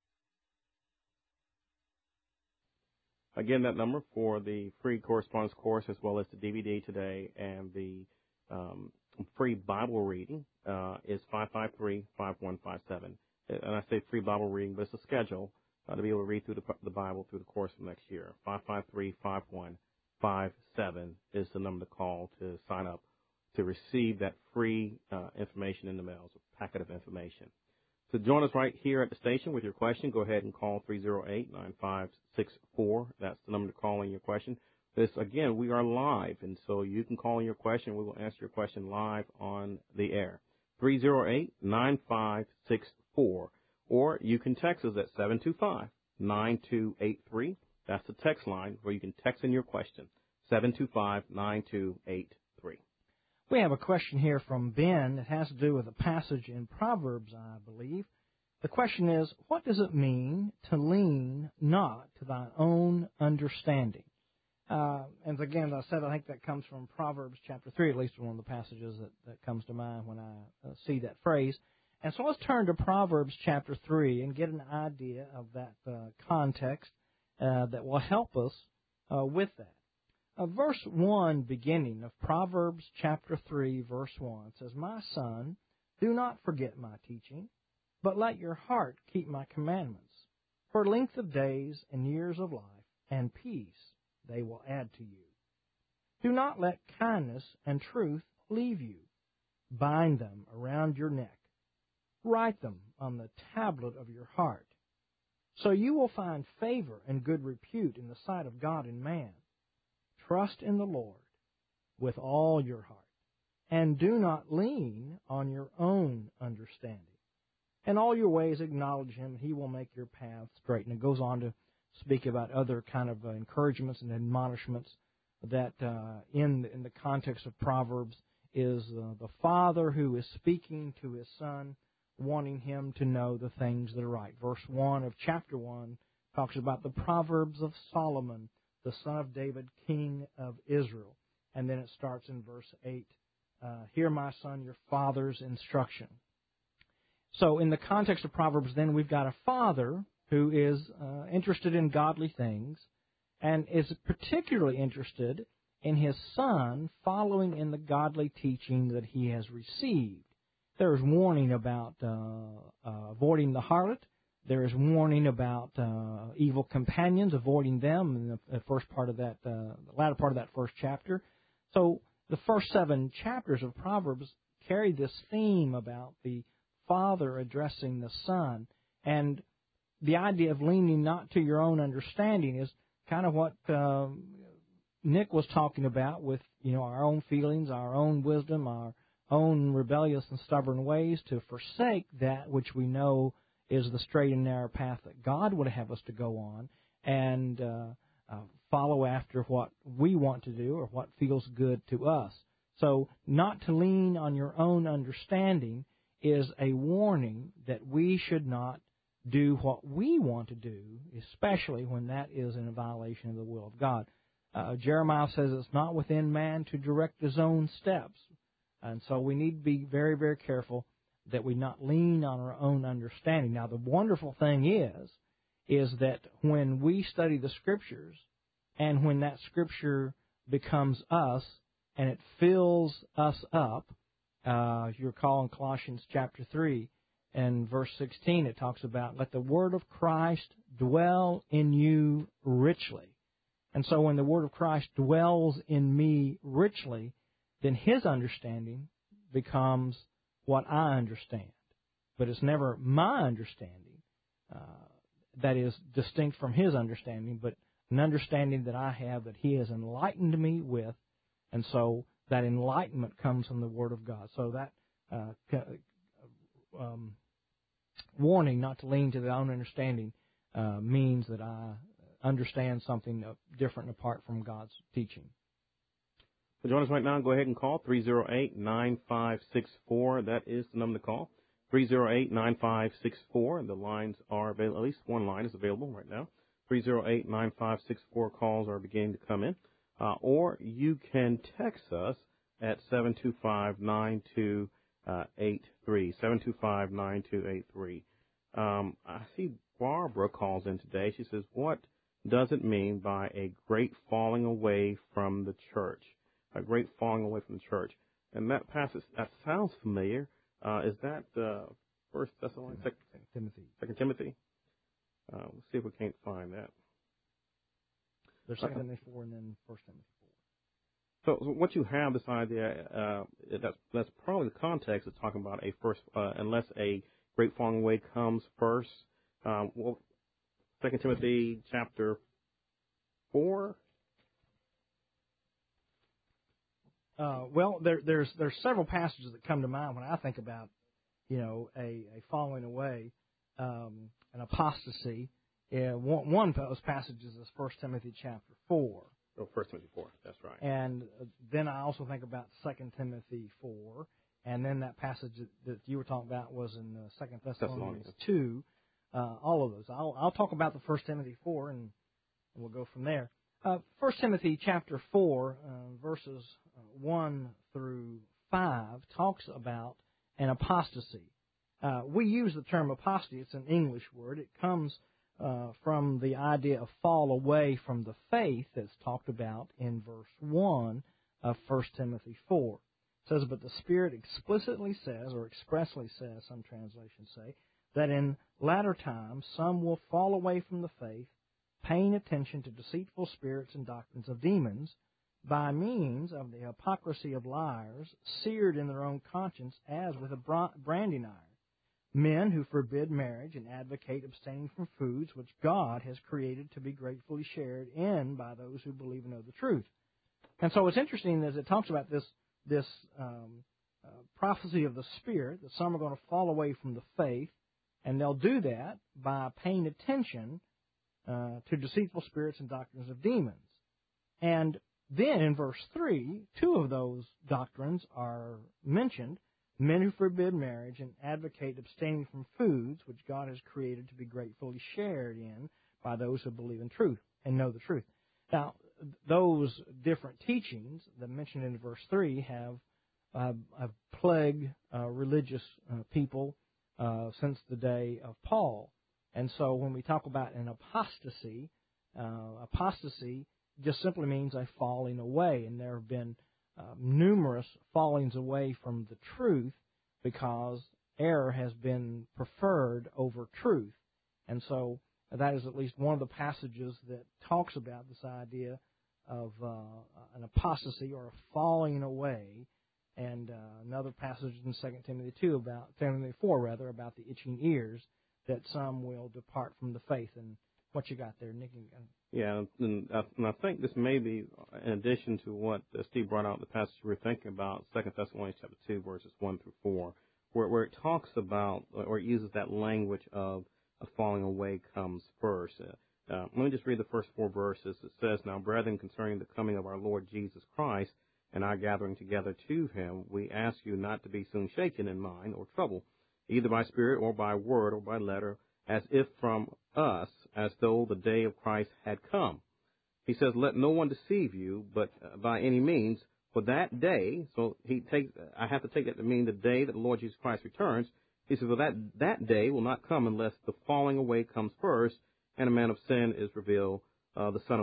Again, that number for the free correspondence course as well as the DVD today and the free Bible reading is 553-5157. And I say free Bible reading, but it's a schedule to be able to read through the Bible through the course of next year. 553-5157 is the number to call to sign up to receive that free information in the mail, a packet of information. So join us right here at the station with your question. Go ahead and call 308-9564. That's the number to call in your question. Again, we are live, and so you can call in your question. We will answer your question live on the air. 308-9564. Or you can text us at 725-9283. That's the text line where you can text in your question, 725-9283. We have a question here from Ben that has to do with a passage in Proverbs, I believe. The question is, what does it mean to lean not to thine own understanding? And again, as I said, I think that comes from Proverbs chapter 3, at least one of the passages that comes to mind when I see that phrase. And so let's turn to Proverbs chapter 3 and get an idea of that context that will help us with that. Verse 1 beginning of Proverbs chapter 3, verse 1 says, My son, do not forget my teaching, but let your heart keep my commandments. For length of days and years of life and peace they will add to you. Do not let kindness and truth leave you. Bind them around your neck. Write them on the tablet of your heart. So you will find favor and good repute in the sight of God and man. Trust in the Lord with all your heart, and do not lean on your own understanding. In all your ways acknowledge Him, and He will make your path straight. And it goes on to speak about other kind of encouragements and admonishments that in the context of Proverbs is the father who is speaking to his son, wanting him to know the things that are right. Verse 1 of chapter 1 talks about the Proverbs of Solomon, the son of David, king of Israel. And then it starts in verse 8, Hear, my son, your father's instruction. So in the context of Proverbs, then, we've got a father who is interested in godly things and is particularly interested in his son following in the godly teaching that he has received. There is warning about avoiding the harlot. There is warning about evil companions, avoiding them in the first part of that, the latter part of that first chapter. So the first 7 chapters of Proverbs carry this theme about the father addressing the son. And the idea of leaning not to your own understanding is kind of what Nick was talking about with, our own feelings, our own wisdom, our own rebellious and stubborn ways, to forsake that which we know is the straight and narrow path that God would have us to go on, and follow after what we want to do or what feels good to us. So not to lean on your own understanding is a warning that we should not do what we want to do, especially when that is in a violation of the will of God. Jeremiah says it's not within man to direct his own steps. And so we need to be very, very careful that we not lean on our own understanding. Now, the wonderful thing is that when we study the Scriptures and when that Scripture becomes us and it fills us up. If you recall in Colossians chapter 3 and verse 16, it talks about, let the word of Christ dwell in you richly. And so when the word of Christ dwells in me richly, then his understanding becomes what I understand. But it's never my understanding that is distinct from his understanding, but an understanding that I have that he has enlightened me with, and so that enlightenment comes from the Word of God. So that warning not to lean to their own understanding means that I understand something different apart from God's teaching. So join us right now. Go ahead and call 308-9564. That is the number to call. 308-9564. The lines are available. At least one line is available right now. 308-9564 calls are beginning to come in. Or you can text us at 725-9283. 725-9283. I see Barbara calls in today. She says, what does it mean by a great falling away from the church? A great falling away from the church. And that passage, that sounds familiar. Is that 1 Thessalonians, 2 Timothy? Let's see if we can't find that. There's 2 Timothy 4 and then 1 Timothy 4. So what you have, this idea, that's probably the context of talking about a first, unless a great falling away comes first. 2 Timothy chapter 4. Well, there's several passages that come to mind when I think about, a falling away, an apostasy. One of those passages is 1 Timothy chapter 4. Oh, 1 Timothy 4, that's right. And then I also think about 2 Timothy 4, and then that passage that you were talking about was in 2 Thessalonians 2. All of those. I'll talk about the 1 Timothy 4, and we'll go from there. 1 Timothy chapter 4, verses 1 through 5, talks about an apostasy. We use the term apostasy. It's an English word. It comes from the idea of fall away from the faith that's talked about in verse 1 of 1 Timothy 4. It says, but the Spirit explicitly says, or expressly says, some translations say, that in latter times some will fall away from the faith, paying attention to deceitful spirits and doctrines of demons, by means of the hypocrisy of liars, seared in their own conscience as with a branding iron. Men who forbid marriage and advocate abstaining from foods which God has created to be gratefully shared in by those who believe and know the truth. And so it's interesting as it talks about this prophecy of the Spirit, that some are going to fall away from the faith, and they'll do that by paying attention to deceitful spirits and doctrines of demons. And then in verse 3, two of those doctrines are mentioned: men who forbid marriage and advocate abstaining from foods which God has created to be gratefully shared in by those who believe in truth and know the truth. Now, those different teachings that mentioned in verse 3 have plagued religious people since the day of Paul. And so when we talk about an apostasy, apostasy just simply means a falling away. And there have been numerous fallings away from the truth because error has been preferred over truth. And so that is at least one of the passages that talks about this idea of an apostasy or a falling away. And another passage in 2 Timothy 4 about the itching ears, that some will depart from the faith. And what you got there, Nick? Yeah, and I think this may be in addition to what Steve brought out, the passage we were thinking about, 2 Thessalonians chapter 2, verses 1 through 4, where it talks about, or it uses that language of a falling away comes first. Let me just read the first 4 verses. It says, now, brethren, concerning the coming of our Lord Jesus Christ and our gathering together to him, we ask you not to be soon shaken in mind or troubled, either by spirit or by word or by letter, as if from us, as though the day of Christ had come. He says, let no one deceive you, but by any means, for that day, so I have to take that to mean the day that the Lord Jesus Christ returns. He says, well, that day will not come unless the falling away comes first, and a man of sin is revealed, the son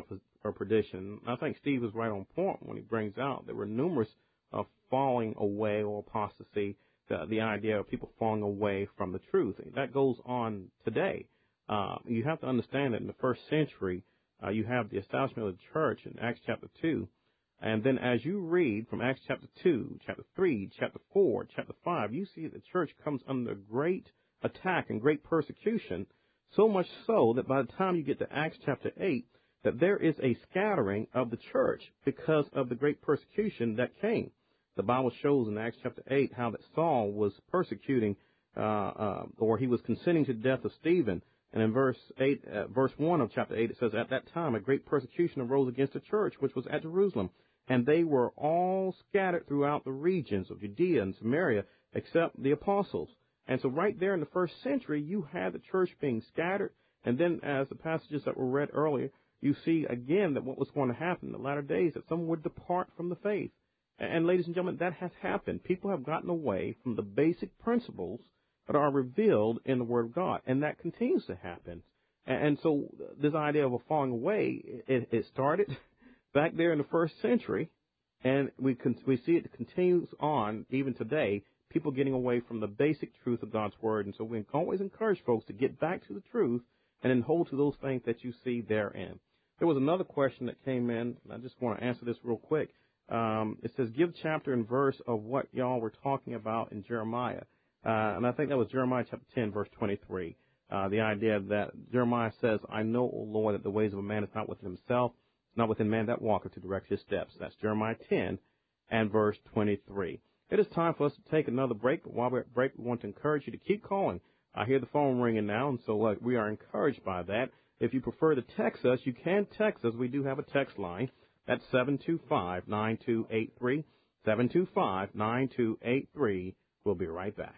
or perdition. I think Steve is right on point when he brings out there were numerous falling away or apostasy, the idea of people falling away from the truth. That goes on today. You have to understand that in the first century, you have the establishment of the church in Acts chapter 2. And then as you read from Acts chapter 2, chapter 3, chapter 4, chapter 5, you see the church comes under great attack and great persecution, so much so that by the time you get to Acts chapter 8, that there is a scattering of the church because of the great persecution that came. The Bible shows in Acts chapter 8 how that Saul was persecuting or he was consenting to the death of Stephen. And in verse 1 of chapter 8, it says, "At that time a great persecution arose against the church, which was at Jerusalem. And they were all scattered throughout the regions of Judea and Samaria, except the apostles." And so right there in the first century, you had the church being scattered. And then as the passages that were read earlier, you see again that what was going to happen in the latter days, that some would depart from the faith. And ladies and gentlemen, that has happened. People have gotten away from the basic principles that are revealed in the Word of God. And that continues to happen. And so this idea of a falling away, it started back there in the first century, and we see it continues on even today, people getting away from the basic truth of God's Word. And so we always encourage folks to get back to the truth and then hold to those things that you see therein. There was another question that came in, and I just want to answer this real quick. It says, give chapter and verse of what y'all were talking about in Jeremiah. And I think that was Jeremiah chapter 10, verse 23. The idea that Jeremiah says, "I know, O Lord, that the ways of a man is not within himself, not within man that walketh to direct his steps." That's Jeremiah 10 and verse 23. It is time for us to take another break. But while we're at break, we want to encourage you to keep calling. I hear the phone ringing now, and so we are encouraged by that. If you prefer to text us, you can text us. We do have a text line. That's 725-9283, 725-9283. We'll be right back.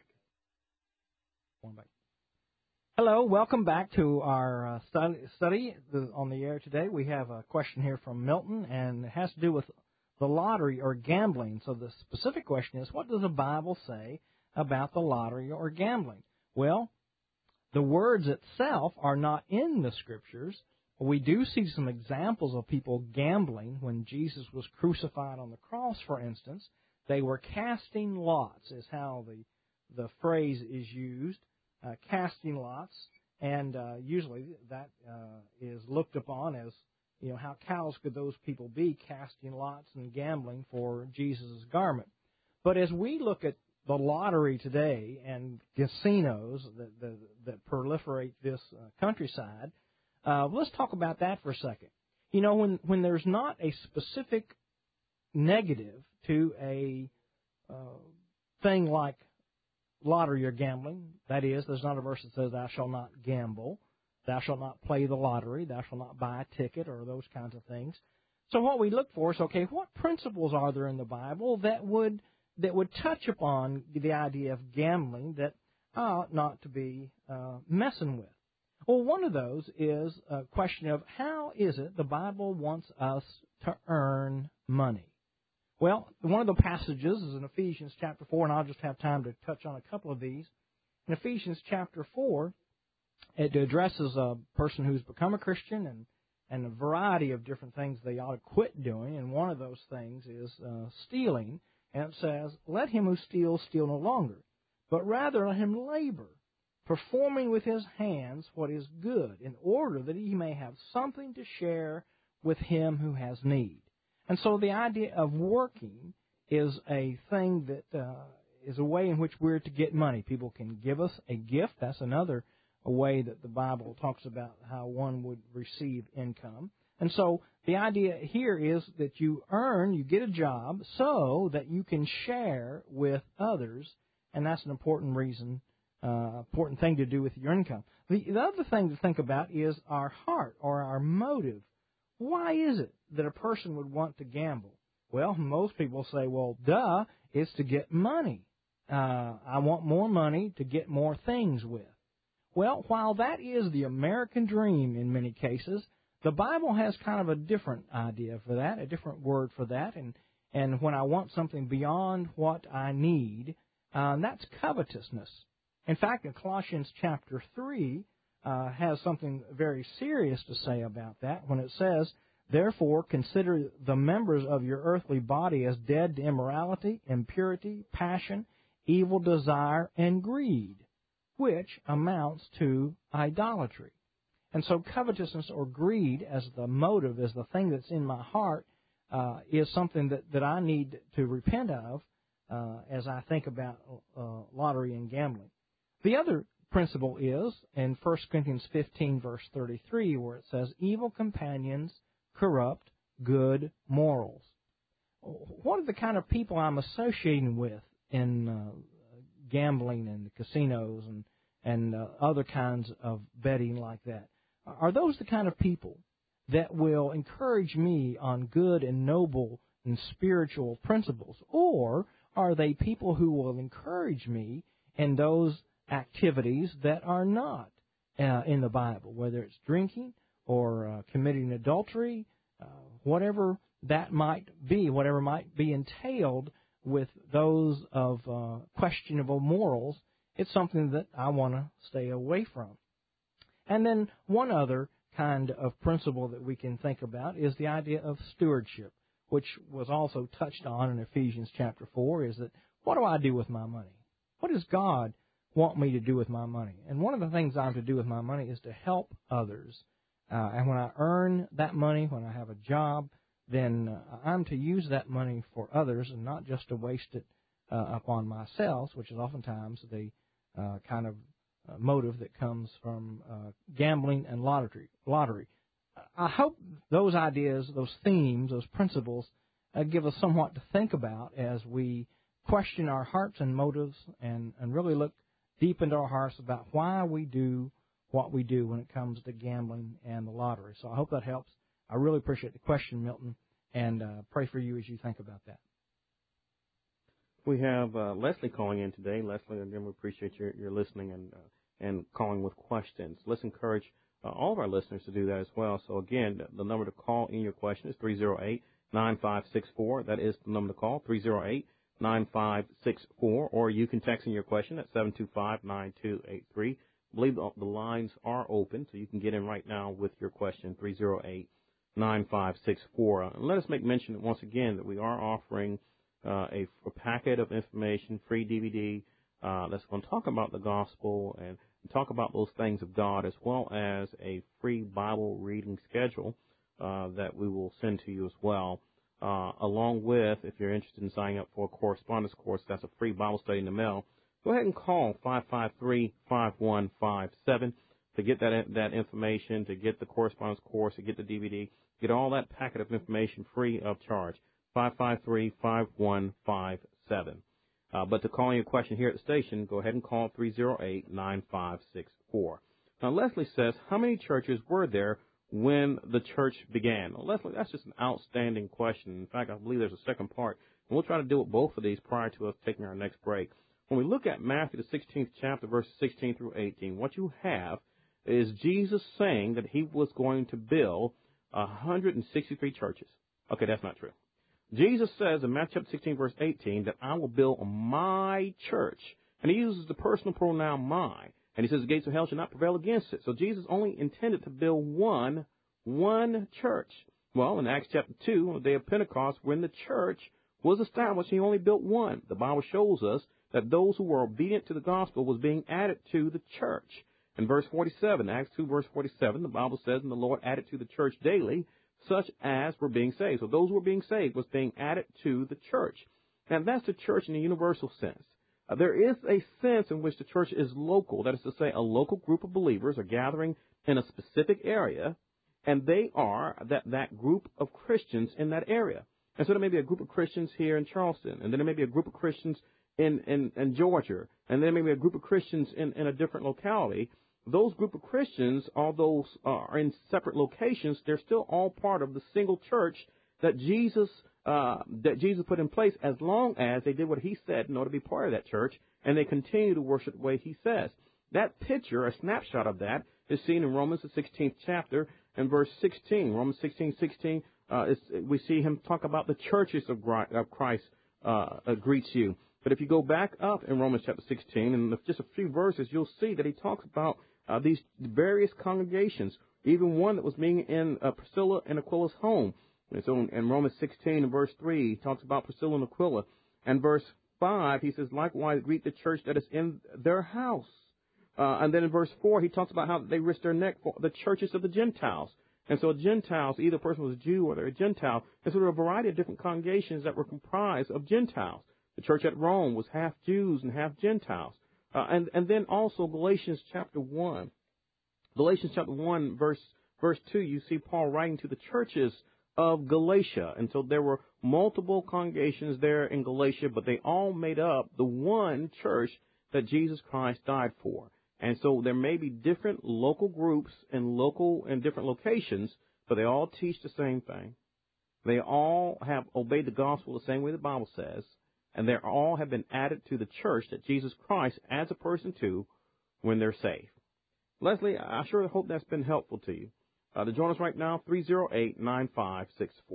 Hello, welcome back to our study on the air today. We have a question here from Milton, and it has to do with the lottery or gambling. So the specific question is, what does the Bible say about the lottery or gambling? Well, the words itself are not in the Scriptures. We do see some examples of people gambling. When Jesus was crucified on the cross, for instance, they were casting lots, is how the phrase is used. Casting lots, and usually that is looked upon as, how callous could those people be casting lots and gambling for Jesus' garment. But as we look at the lottery today and casinos that proliferate this countryside, let's talk about that for a second. When there's not a specific negative to a thing like lottery or gambling, that is, there's not a verse that says, "Thou shalt not gamble," "Thou shalt not play the lottery," "Thou shalt not buy a ticket," or those kinds of things. So what we look for is, okay, what principles are there in the Bible that would touch upon the idea of gambling that I ought not to be messing with? Well, one of those is a question of how is it the Bible wants us to earn money? Well, one of the passages is in Ephesians chapter 4, and I'll just have time to touch on a couple of these. In Ephesians chapter 4, it addresses a person who's become a Christian and a variety of different things they ought to quit doing, and one of those things is stealing. And it says, "Let him who steals steal no longer, but rather let him labor, performing with his hands what is good, in order that he may have something to share with him who has need." And so the idea of working is a thing that is a way in which we're to get money. People can give us a gift. That's another way that the Bible talks about how one would receive income. And so the idea here is that you get a job so that you can share with others, and that's an important reason, important thing to do with your income. The other thing to think about is our heart or our motive. Why is it that a person would want to gamble? Well, most people say, well, duh, it's to get money. I want more money to get more things with. Well, while that is the American dream in many cases, the Bible has kind of a different idea for that, a different word for that. And when I want something beyond what I need, that's covetousness. In fact, in Colossians chapter 3, has something very serious to say about that when it says Therefore, consider the members of your earthly body as dead to immorality, impurity, passion, evil desire, and greed, which amounts to idolatry. And so covetousness or greed as the motive, as the thing that's in my heart, is something that I need to repent of as I think about lottery and gambling. The other principle is in 1 Corinthians 15, verse 33, where it says, evil companions corrupt good morals. What are the kind of people I'm associating with in gambling and casinos and other kinds of betting like that? Are those the kind of people that will encourage me on good and noble and spiritual principles? Or are they people who will encourage me in those activities that are not in the Bible, whether it's drinking or committing adultery, whatever that might be, whatever might be entailed with those of questionable morals? It's something that I want to stay away from. And then one other kind of principle that we can think about is the idea of stewardship, which was also touched on in Ephesians chapter 4, is that what do I do with my money? What does God want me to do with my money? And one of the things I'm to do with my money is to help others. And when I earn that money, when I have a job, then I'm to use that money for others and not just to waste it upon myself, which is oftentimes the kind of motive that comes from gambling and lottery. I hope those ideas, those themes, those principles give us somewhat to think about as we question our hearts and motives and really look deep into our hearts about why we do what we do when it comes to gambling and the lottery. So I hope that helps. I really appreciate the question, Milton, and pray for you as you think about that. We have Leslie calling in today. Leslie, again, we appreciate your listening and calling with questions. Let's encourage all of our listeners to do that as well. So, again, the number to call in your question is 308-9564. That is the number to call, 308-9564. Or you can text in your question at 725-9283. I believe the lines are open, so you can get in right now with your question, 308-9564. And let us make mention once again that we are offering a packet of information, free DVD, that's going to talk about the gospel and talk about those things of God, as well as a free Bible reading schedule that we will send to you as well. Along with, if you're interested in signing up for a correspondence course, that's a free Bible study in the mail. Go ahead and call 553-5157 to get that information, to get the correspondence course, to get the DVD, get all that packet of information free of charge. 553-5157. But to call in your question here at the station, go ahead and call 308-9564. Now, Leslie says, how many churches were there when the church began? Well, Leslie, that's just an outstanding question. In fact, I believe there's a second part, and we'll try to deal with both of these prior to us taking our next break. When we look at Matthew, the 16th chapter, verses 16 through 18, what you have is Jesus saying that he was going to build 163 churches. Okay, that's not true. Jesus says in Matthew chapter 16, verse 18, that I will build my church. And he uses the personal pronoun my. And he says the gates of hell shall not prevail against it. So Jesus only intended to build one church. Well, in Acts chapter 2, on the day of Pentecost, when the church was established, he only built one. The Bible shows us that those who were obedient to the gospel was being added to the church. In verse 47, Acts 2, verse 47, the Bible says, and the Lord added to the church daily such as were being saved. So those who were being saved was being added to the church. And that's the church in the universal sense. There is a sense in which the church is local. That is to say, a local group of believers are gathering in a specific area, and they are that group of Christians in that area. And so there may be a group of Christians here in Charleston, and then there may be a group of Christians in Georgia, and then there may be a group of Christians in a different locality. Those group of Christians, although are in separate locations, they're still all part of the single church that Jesus put in place, as long as they did what he said in order to be part of that church, and they continue to worship the way he says. That picture, a snapshot of that, is seen in Romans the 16th chapter and verse 16. Romans 16:16, we see him talk about the churches of Christ greets you. But if you go back up in Romans chapter 16, and just a few verses, you'll see that he talks about these various congregations even one that was meeting in Priscilla and Aquila's home. And so in Romans 16 and verse 3, he talks about Priscilla and Aquila. And verse 5, he says, likewise greet the church that is in their house. And then in verse 4, he talks about how they risked their neck for the churches of the Gentiles. And so Gentiles, either a person was a Jew or they're a Gentile. And so there were a variety of different congregations that were comprised of Gentiles. The church at Rome was half Jews and half Gentiles. And then also Galatians chapter 1. Galatians chapter 1, verse 2, you see Paul writing to the churches of Galatia. And so there were multiple congregations there in Galatia, but they all made up the one church that Jesus Christ died for. And so there may be different local groups and different locations, but they all teach the same thing. They all have obeyed the gospel the same way the Bible says, and they all have been added to the church that Jesus Christ adds a person to when they're saved. Leslie, I sure hope that's been helpful to you. To join us right now, 308-9564.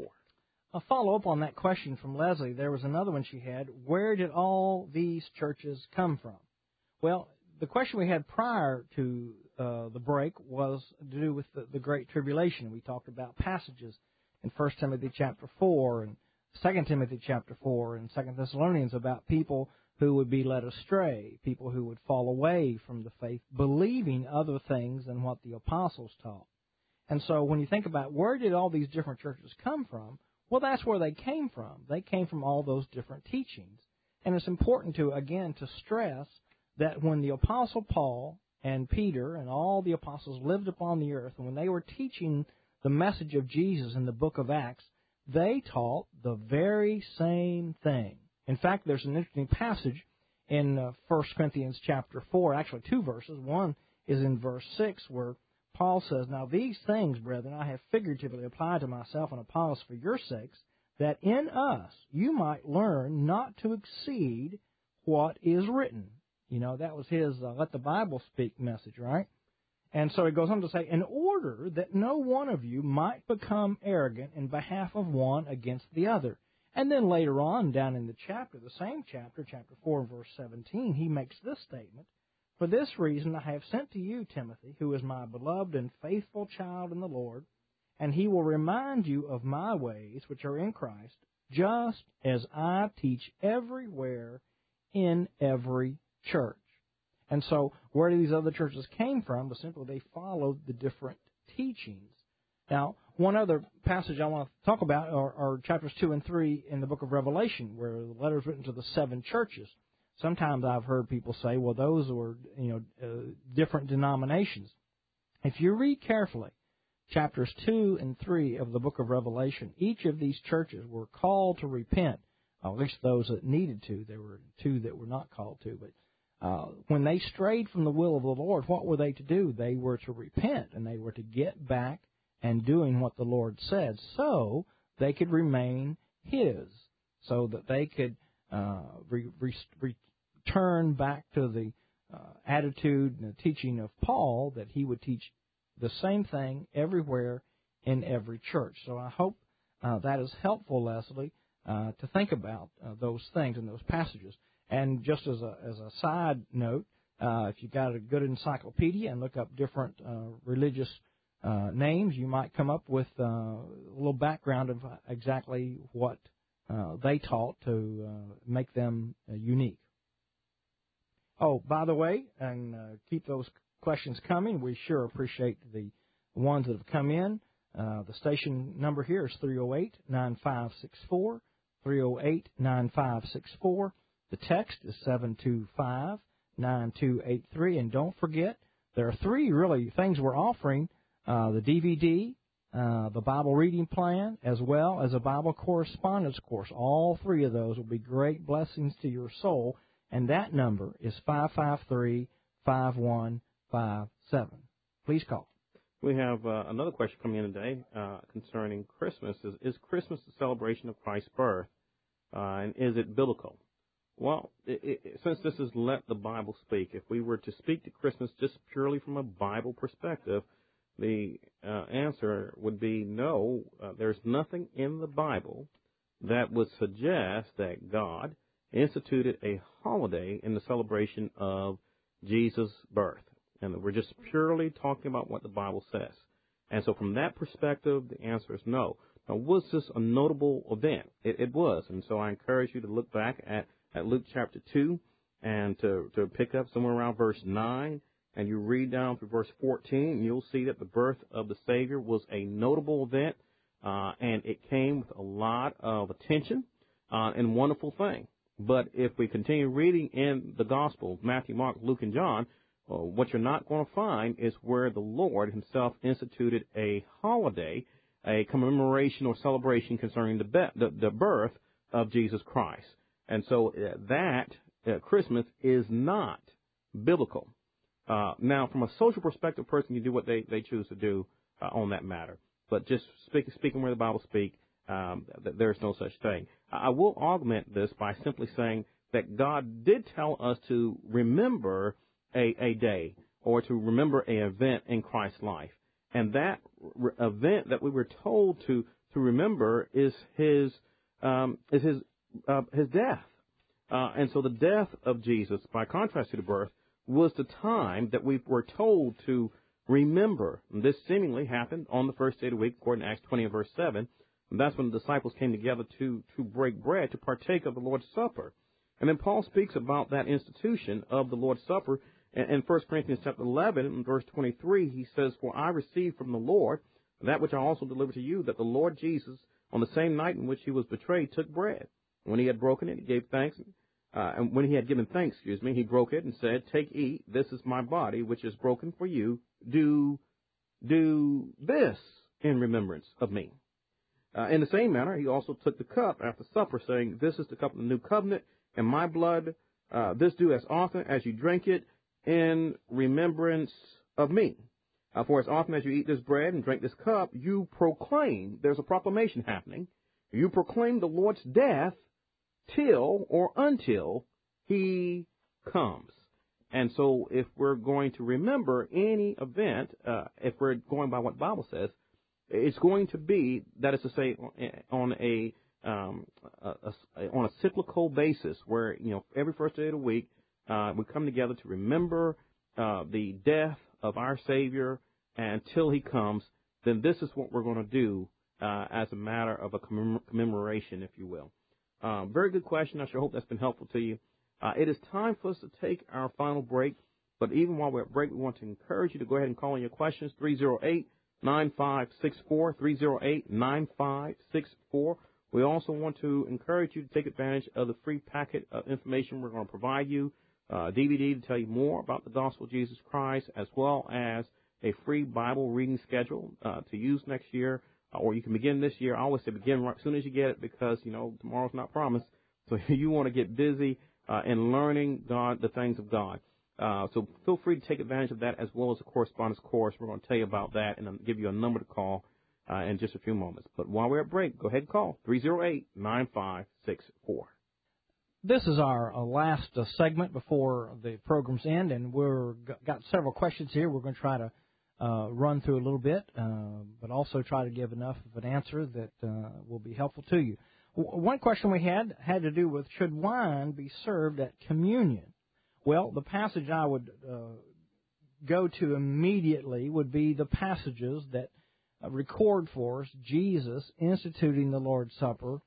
A follow-up on that question from Leslie, there was another one she had. Where did all these churches come from? Well, the question we had prior to the break was to do with the Great Tribulation. We talked about passages in 1 Timothy chapter 4 and 2 Timothy chapter 4 and 2 Thessalonians about people who would be led astray, people who would fall away from the faith, believing other things than what the apostles taught. And so when you think about where did all these different churches come from, well, that's where they came from. They came from all those different teachings. And it's important to stress that when the Apostle Paul and Peter and all the apostles lived upon the earth, and when they were teaching the message of Jesus in the book of Acts, they taught the very same thing. In fact, there's an interesting passage in 1 Corinthians chapter 4, actually two verses. One is in verse 6 where Paul says, now these things, brethren, I have figuratively applied to myself and Apollos for your sakes, that in us you might learn not to exceed what is written. You know, that was his let the Bible speak message, right? And so he goes on to say, in order that no one of you might become arrogant in behalf of one against the other. And then later on, down in the chapter, the same chapter, chapter 4, verse 17, he makes this statement, for this reason I have sent to you Timothy, who is my beloved and faithful child in the Lord, and he will remind you of my ways which are in Christ, just as I teach everywhere in every church. And so where these other churches came from was simply they followed the different teachings. Now, one other passage I want to talk about are chapters 2 and 3 in the book of Revelation, where the letters written to the 7 churches. Sometimes I've heard people say, well, those were, different denominations. If you read carefully chapters 2 and 3 of the book of Revelation, each of these churches were called to repent, at least those that needed to. There were 2 that were not called to, but when they strayed from the will of the Lord, what were they to do? They were to repent, and they were to get back and doing what the Lord said, so they could remain His, so that they could return back to the attitude and the teaching of Paul that he would teach the same thing everywhere in every church. So I hope that is helpful, Leslie, to think about those things and those passages. And just as a side note, if you've got a good encyclopedia and look up different religious names, you might come up with a little background of exactly what they taught to make them unique. Oh, by the way, and keep those questions coming. We sure appreciate the ones that have come in. The station number here is 308-9564, 308-9564. The text is 725-9283. And don't forget, there are 3 really things we're offering. The DVD, the Bible reading plan, as well as a Bible correspondence course. All 3 of those will be great blessings to your soul, and that number is 553-5157. Please call. We have another question coming in today concerning Christmas. Is Christmas the celebration of Christ's birth, and is it biblical? Well, since this is Let the Bible Speak, if we were to speak to Christmas just purely from a Bible perspective, the answer would be no. There's nothing in the Bible that would suggest that God instituted a holiday in the celebration of Jesus' birth. And we're just purely talking about what the Bible says. And so from that perspective, the answer is no. Now, was this a notable event? It was. And so I encourage you to look back at Luke chapter 2 and to pick up somewhere around verse 9, and you read down through verse 14, and you'll see that the birth of the Savior was a notable event, and it came with a lot of attention and wonderful thing. But if we continue reading in the Gospels, Matthew, Mark, Luke, and John, what you're not going to find is where the Lord himself instituted a holiday, a commemoration or celebration concerning the birth of Jesus Christ. And so that Christmas is not biblical. Now, from a social perspective, a person can do what they choose to do on that matter. But just speaking where the Bible speaks, there's no such thing. I will augment this by simply saying that God did tell us to remember a day or to remember an event in Christ's life. And that event that we were told to remember is his death. And so the death of Jesus, by contrast to the birth, was the time that we were told to remember. And this seemingly happened on the first day of the week, according to Acts 20 and verse 7. And that's when the disciples came together to break bread, to partake of the Lord's Supper. And then Paul speaks about that institution of the Lord's Supper. In 1 Corinthians chapter 11, in verse 23, he says, "For I received from the Lord that which I also delivered to you, that the Lord Jesus, on the same night in which he was betrayed, took bread. When he had broken it, he gave thanks. And when he had given thanks, he broke it and said, 'Take, eat, this is my body, which is broken for you. Do this in remembrance of me.' In the same manner, he also took the cup after supper, saying, 'This is the cup of the new covenant in my blood. This do as often as you drink it in remembrance of me. For as often as you eat this bread and drink this cup, you proclaim,'— there's a proclamation happening, "you proclaim the Lord's death till or until he comes." And so if we're going to remember any event, if we're going by what the Bible says, it's going to be, that is to say, on a cyclical basis, where, every first day of the week, we come together to remember the death of our Savior until he comes. Then this is what we're going to do as a matter of a commemoration, if you will. Very good question. I sure hope that's been helpful to you. It is time for us to take our final break. But even while we're at break, we want to encourage you to go ahead and call in your questions, 308-9564, 308-9564. We also want to encourage you to take advantage of the free packet of information we're going to provide you, DVD to tell you more about the gospel of Jesus Christ, as well as a free Bible reading schedule to use next year, or you can begin this year. I always say begin right as soon as you get it, because, tomorrow's not promised. So you want to get busy in learning the things of God. So feel free to take advantage of that, as well as the correspondence course. We're going to tell you about that and give you a number to call in just a few moments. But while we're at break, go ahead and call 308-9564. This is our last segment before the program's end, and we've got several questions here. We're going to try to run through a little bit, but also try to give enough of an answer that will be helpful to you. One question we had to do with, should wine be served at communion? Well, the passage I would go to immediately would be the passages that record for us Jesus instituting the Lord's Supper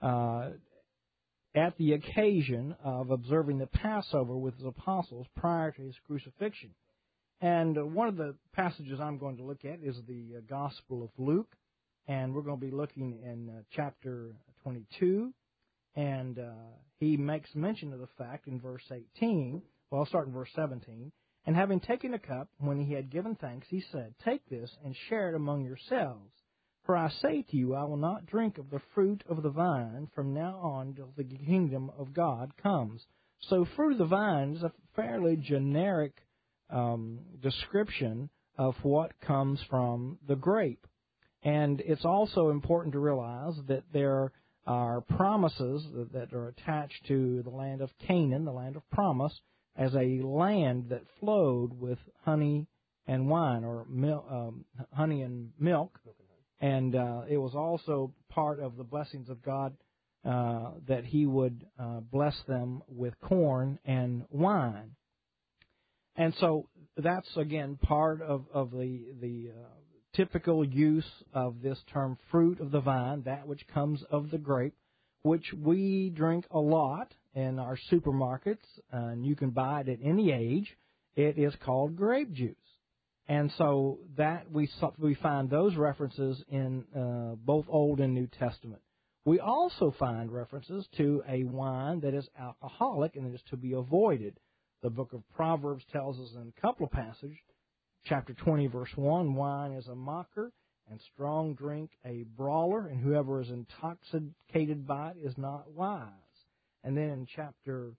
at the occasion of observing the Passover with his apostles prior to his crucifixion. And one of the passages I'm going to look at is the Gospel of Luke, and we're going to be looking in chapter 22, and he makes mention of the fact in verse 18, well, I'll start in verse 17, "And having taken a cup, when he had given thanks, he said, 'Take this and share it among yourselves. For I say to you, I will not drink of the fruit of the vine from now on till the kingdom of God comes.'" So fruit of the vine is a fairly generic description of what comes from the grape. And it's also important to realize that there are promises that are attached to the land of Canaan, the land of promise, as a land that flowed with honey and wine, or honey and milk. And it was also part of the blessings of God that he would bless them with corn and wine. And so that's, again, part of the typical use of this term fruit of the vine, that which comes of the grape, which we drink a lot in our supermarkets, and you can buy it at any age. It is called grape juice. And so that we find those references in both Old and New Testament. We also find references to a wine that is alcoholic and that is to be avoided. The book of Proverbs tells us in a couple of passages, chapter 20, verse 1, wine is a mocker, and strong drink a brawler, and whoever is intoxicated by it is not wise. And then in chapter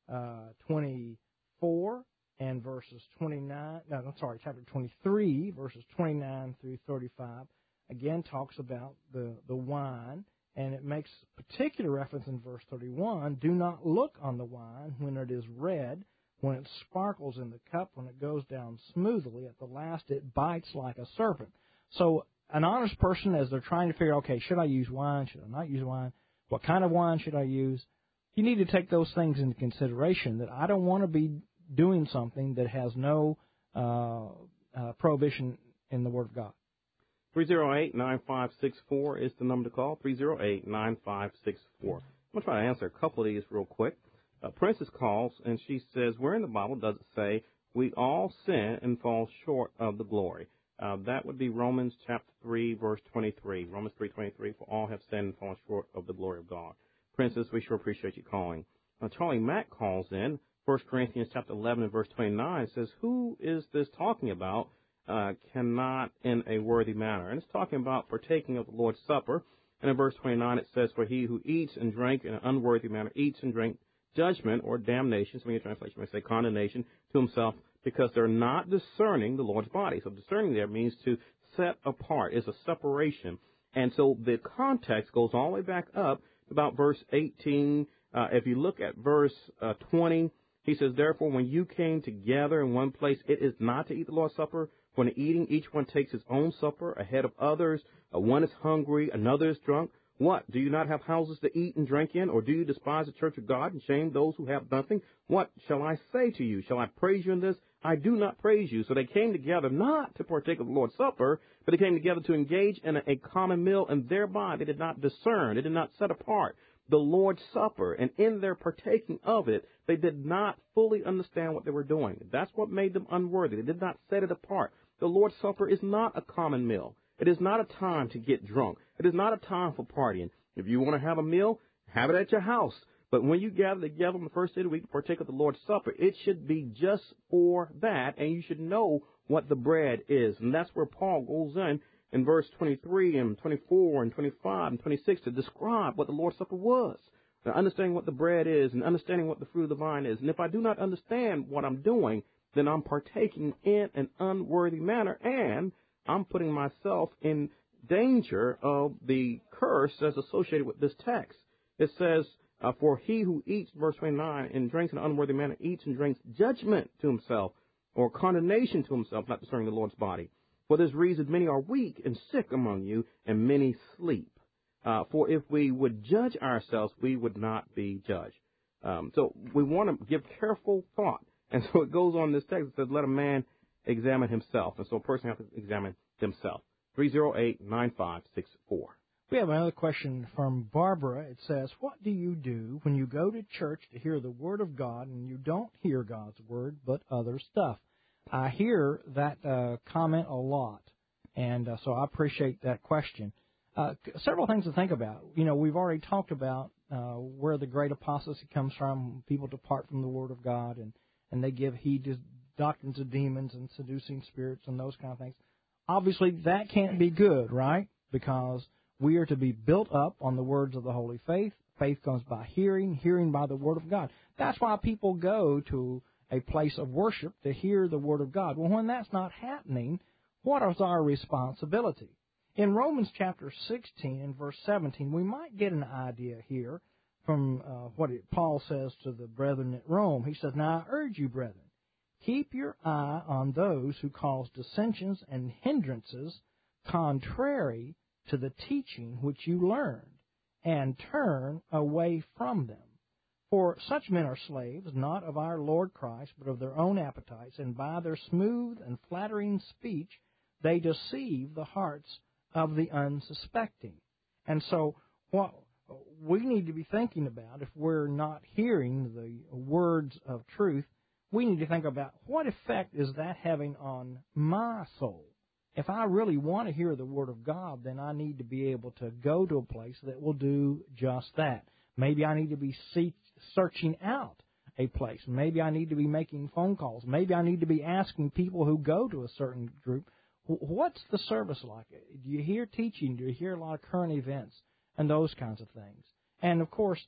24 and verses 29, chapter 23, verses 29 through 35, again talks about the wine, and it makes particular reference in verse 31, do not look on the wine when it is red, when it sparkles in the cup, when it goes down smoothly. At the last it bites like a serpent. So an honest person, as they're trying to figure out, okay, should I use wine? Should I not use wine? What kind of wine should I use? You need to take those things into consideration, that I don't want to be doing something that has no prohibition in the Word of God. 308-9564 is the number to call, 308-9564. I'm going to try to answer a couple of these real quick. Princess calls, and she says, where in the Bible does it say we all sin and fall short of the glory? That would be Romans chapter 3, verse 23. Romans 3:23, for all have sinned and fallen short of the glory of God. Princess, we sure appreciate you calling. Charlie Mack calls in, 1 Corinthians chapter 11 and verse 29, says, who is this talking about? Cannot in a worthy manner. And it's talking about partaking of the Lord's Supper. And in verse 29 it says, for he who eats and drink in an unworthy manner eats and drink judgment or damnation, some of your translation may say condemnation, to himself, because they're not discerning the Lord's body. So discerning there means to set apart. It's a separation. And so the context goes all the way back up to about verse 18. If you look at verse 20, he says, therefore, when you came together in one place, it is not to eat the Lord's Supper. When eating, each one takes his own supper ahead of others. One is hungry, another is drunk. What? Do you not have houses to eat and drink in? Or do you despise the church of God and shame those who have nothing? What shall I say to you? Shall I praise you in this? I do not praise you. So they came together not to partake of the Lord's Supper, but they came together to engage in a common meal, and thereby they did not discern, they did not set apart the Lord's Supper. And in their partaking of it, they did not fully understand what they were doing. That's what made them unworthy. They did not set it apart. The Lord's Supper is not a common meal. It is not a time to get drunk. It is not a time for partying. If you want to have a meal, have it at your house. But when you gather together on the first day of the week to partake of the Lord's Supper, it should be just for that, and you should know what the bread is. And that's where Paul goes in verse 23 and 24 and 25 and 26 to describe what the Lord's Supper was. Now, understanding what the bread is and understanding what the fruit of the vine is. And if I do not understand what I'm doing, then I'm partaking in an unworthy manner, and I'm putting myself in danger of the curse that's associated with this text. It says, for he who eats, verse 29, and drinks in an unworthy manner, eats and drinks judgment to himself, or condemnation to himself, not discerning the Lord's body. For this reason, many are weak and sick among you, and many sleep. For if we would judge ourselves, we would not be judged. So we want to give careful thought. And so it goes on in this text. It says, let a man examine himself. And so a person has to examine himself. 308-9564. We have another question from Barbara. It says, what do you do when you go to church to hear the Word of God and you don't hear God's Word but other stuff? I hear that comment a lot, and so I appreciate that question. Several things to think about. You know, we've already talked about where the great apostasy comes from. People depart from the Word of God, and they give heed to doctrines of demons and seducing spirits and those kind of things. Obviously, that can't be good, right? Because we are to be built up on the words of the Holy Faith. Faith comes by hearing, hearing by the Word of God. That's why people go to a place of worship to hear the Word of God. Well, when that's not happening, what is our responsibility? In Romans chapter 16 and verse 17, we might get an idea here from what Paul says to the brethren at Rome. He says, now I urge you, brethren, keep your eye on those who cause dissensions and hindrances contrary to the teaching which you learned, and turn away from them. For such men are slaves, not of our Lord Christ, but of their own appetites, and by their smooth and flattering speech they deceive the hearts of the unsuspecting. And so what we need to be thinking about, if we're not hearing the words of truth, we need to think about what effect is that having on my soul. If I really want to hear the Word of God, then I need to be able to go to a place that will do just that. Maybe I need to be searching out a place. Maybe I need to be making phone calls. Maybe I need to be asking people who go to a certain group, what's the service like? Do you hear teaching? Do you hear a lot of current events and those kinds of things? And, of course,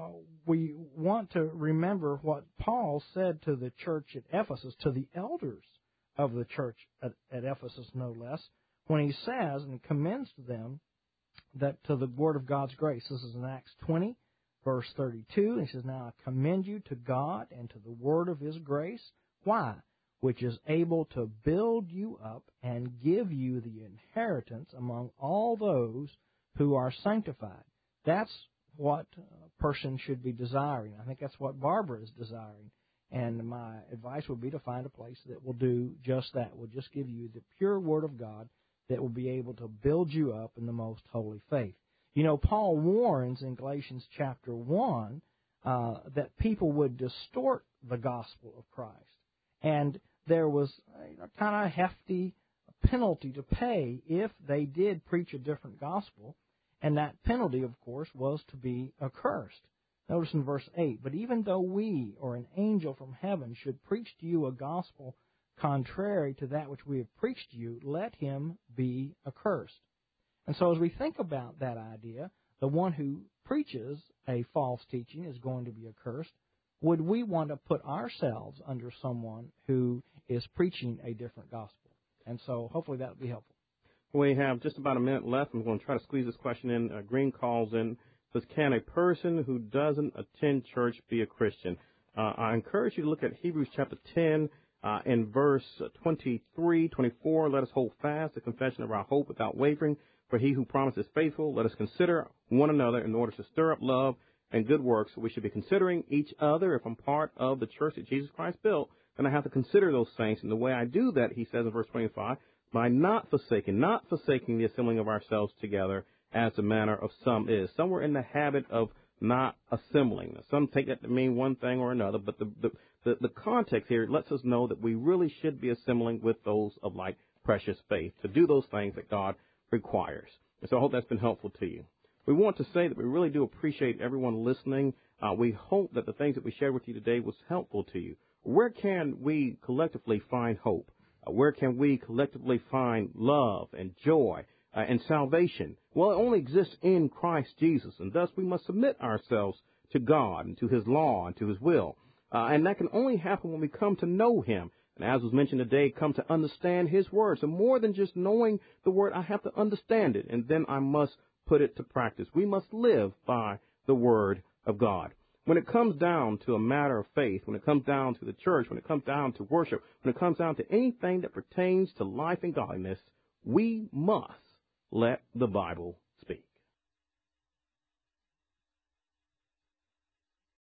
we want to remember what Paul said to the church at Ephesus, to the elders of the church at Ephesus, no less, when he says and commends to them that to the word of God's grace. This is in Acts 20, verse 32. He says, "Now I commend you to God and to the word of His grace." Why? "Which is able to build you up and give you the inheritance among all those who are sanctified." That's what a person should be desiring. I think that's what Barbara is desiring. And my advice would be to find a place that will do just that, will just give you the pure Word of God that will be able to build you up in the most holy faith. You know, Paul warns in Galatians chapter 1 that people would distort the gospel of Christ. And there was a kind of hefty penalty to pay if they did preach a different gospel. And that penalty, of course, was to be accursed. Notice in verse 8, "But even though we or an angel from heaven should preach to you a gospel contrary to that which we have preached to you, let him be accursed." And so as we think about that idea, the one who preaches a false teaching is going to be accursed. Would we want to put ourselves under someone who is preaching a different gospel? And so hopefully that will be helpful. We have just about a minute left. I'm going to try to squeeze this question in. Green calls in, says, "Can a person who doesn't attend church be a Christian?" I encourage you to look at Hebrews chapter 10 in verse 23, 24. "Let us hold fast the confession of our hope without wavering, for he who promises is faithful. Let us consider one another in order to stir up love and good works." We should be considering each other. If I'm part of the church that Jesus Christ built, then I have to consider those saints. And the way I do that, he says in verse 25, by not forsaking the assembling of ourselves together, as the manner of some is. Some were in the habit of not assembling. Some take that to mean one thing or another, but the context here lets us know that we really should be assembling with those of like precious faith to do those things that God requires. And so I hope that's been helpful to you. We want to say that we really do appreciate everyone listening. We hope that the things that we shared with you today was helpful to you. Where can we collectively find hope? Where can we collectively find love and joy and salvation? Well, it only exists in Christ Jesus, and thus we must submit ourselves to God and to His law and to His will. And that can only happen when we come to know Him. And as was mentioned today, come to understand His Word. So more than just knowing the Word, I have to understand it, and then I must put it to practice. We must live by the Word of God. When it comes down to a matter of faith, when it comes down to the church, when it comes down to worship, when it comes down to anything that pertains to life and godliness, we must let the Bible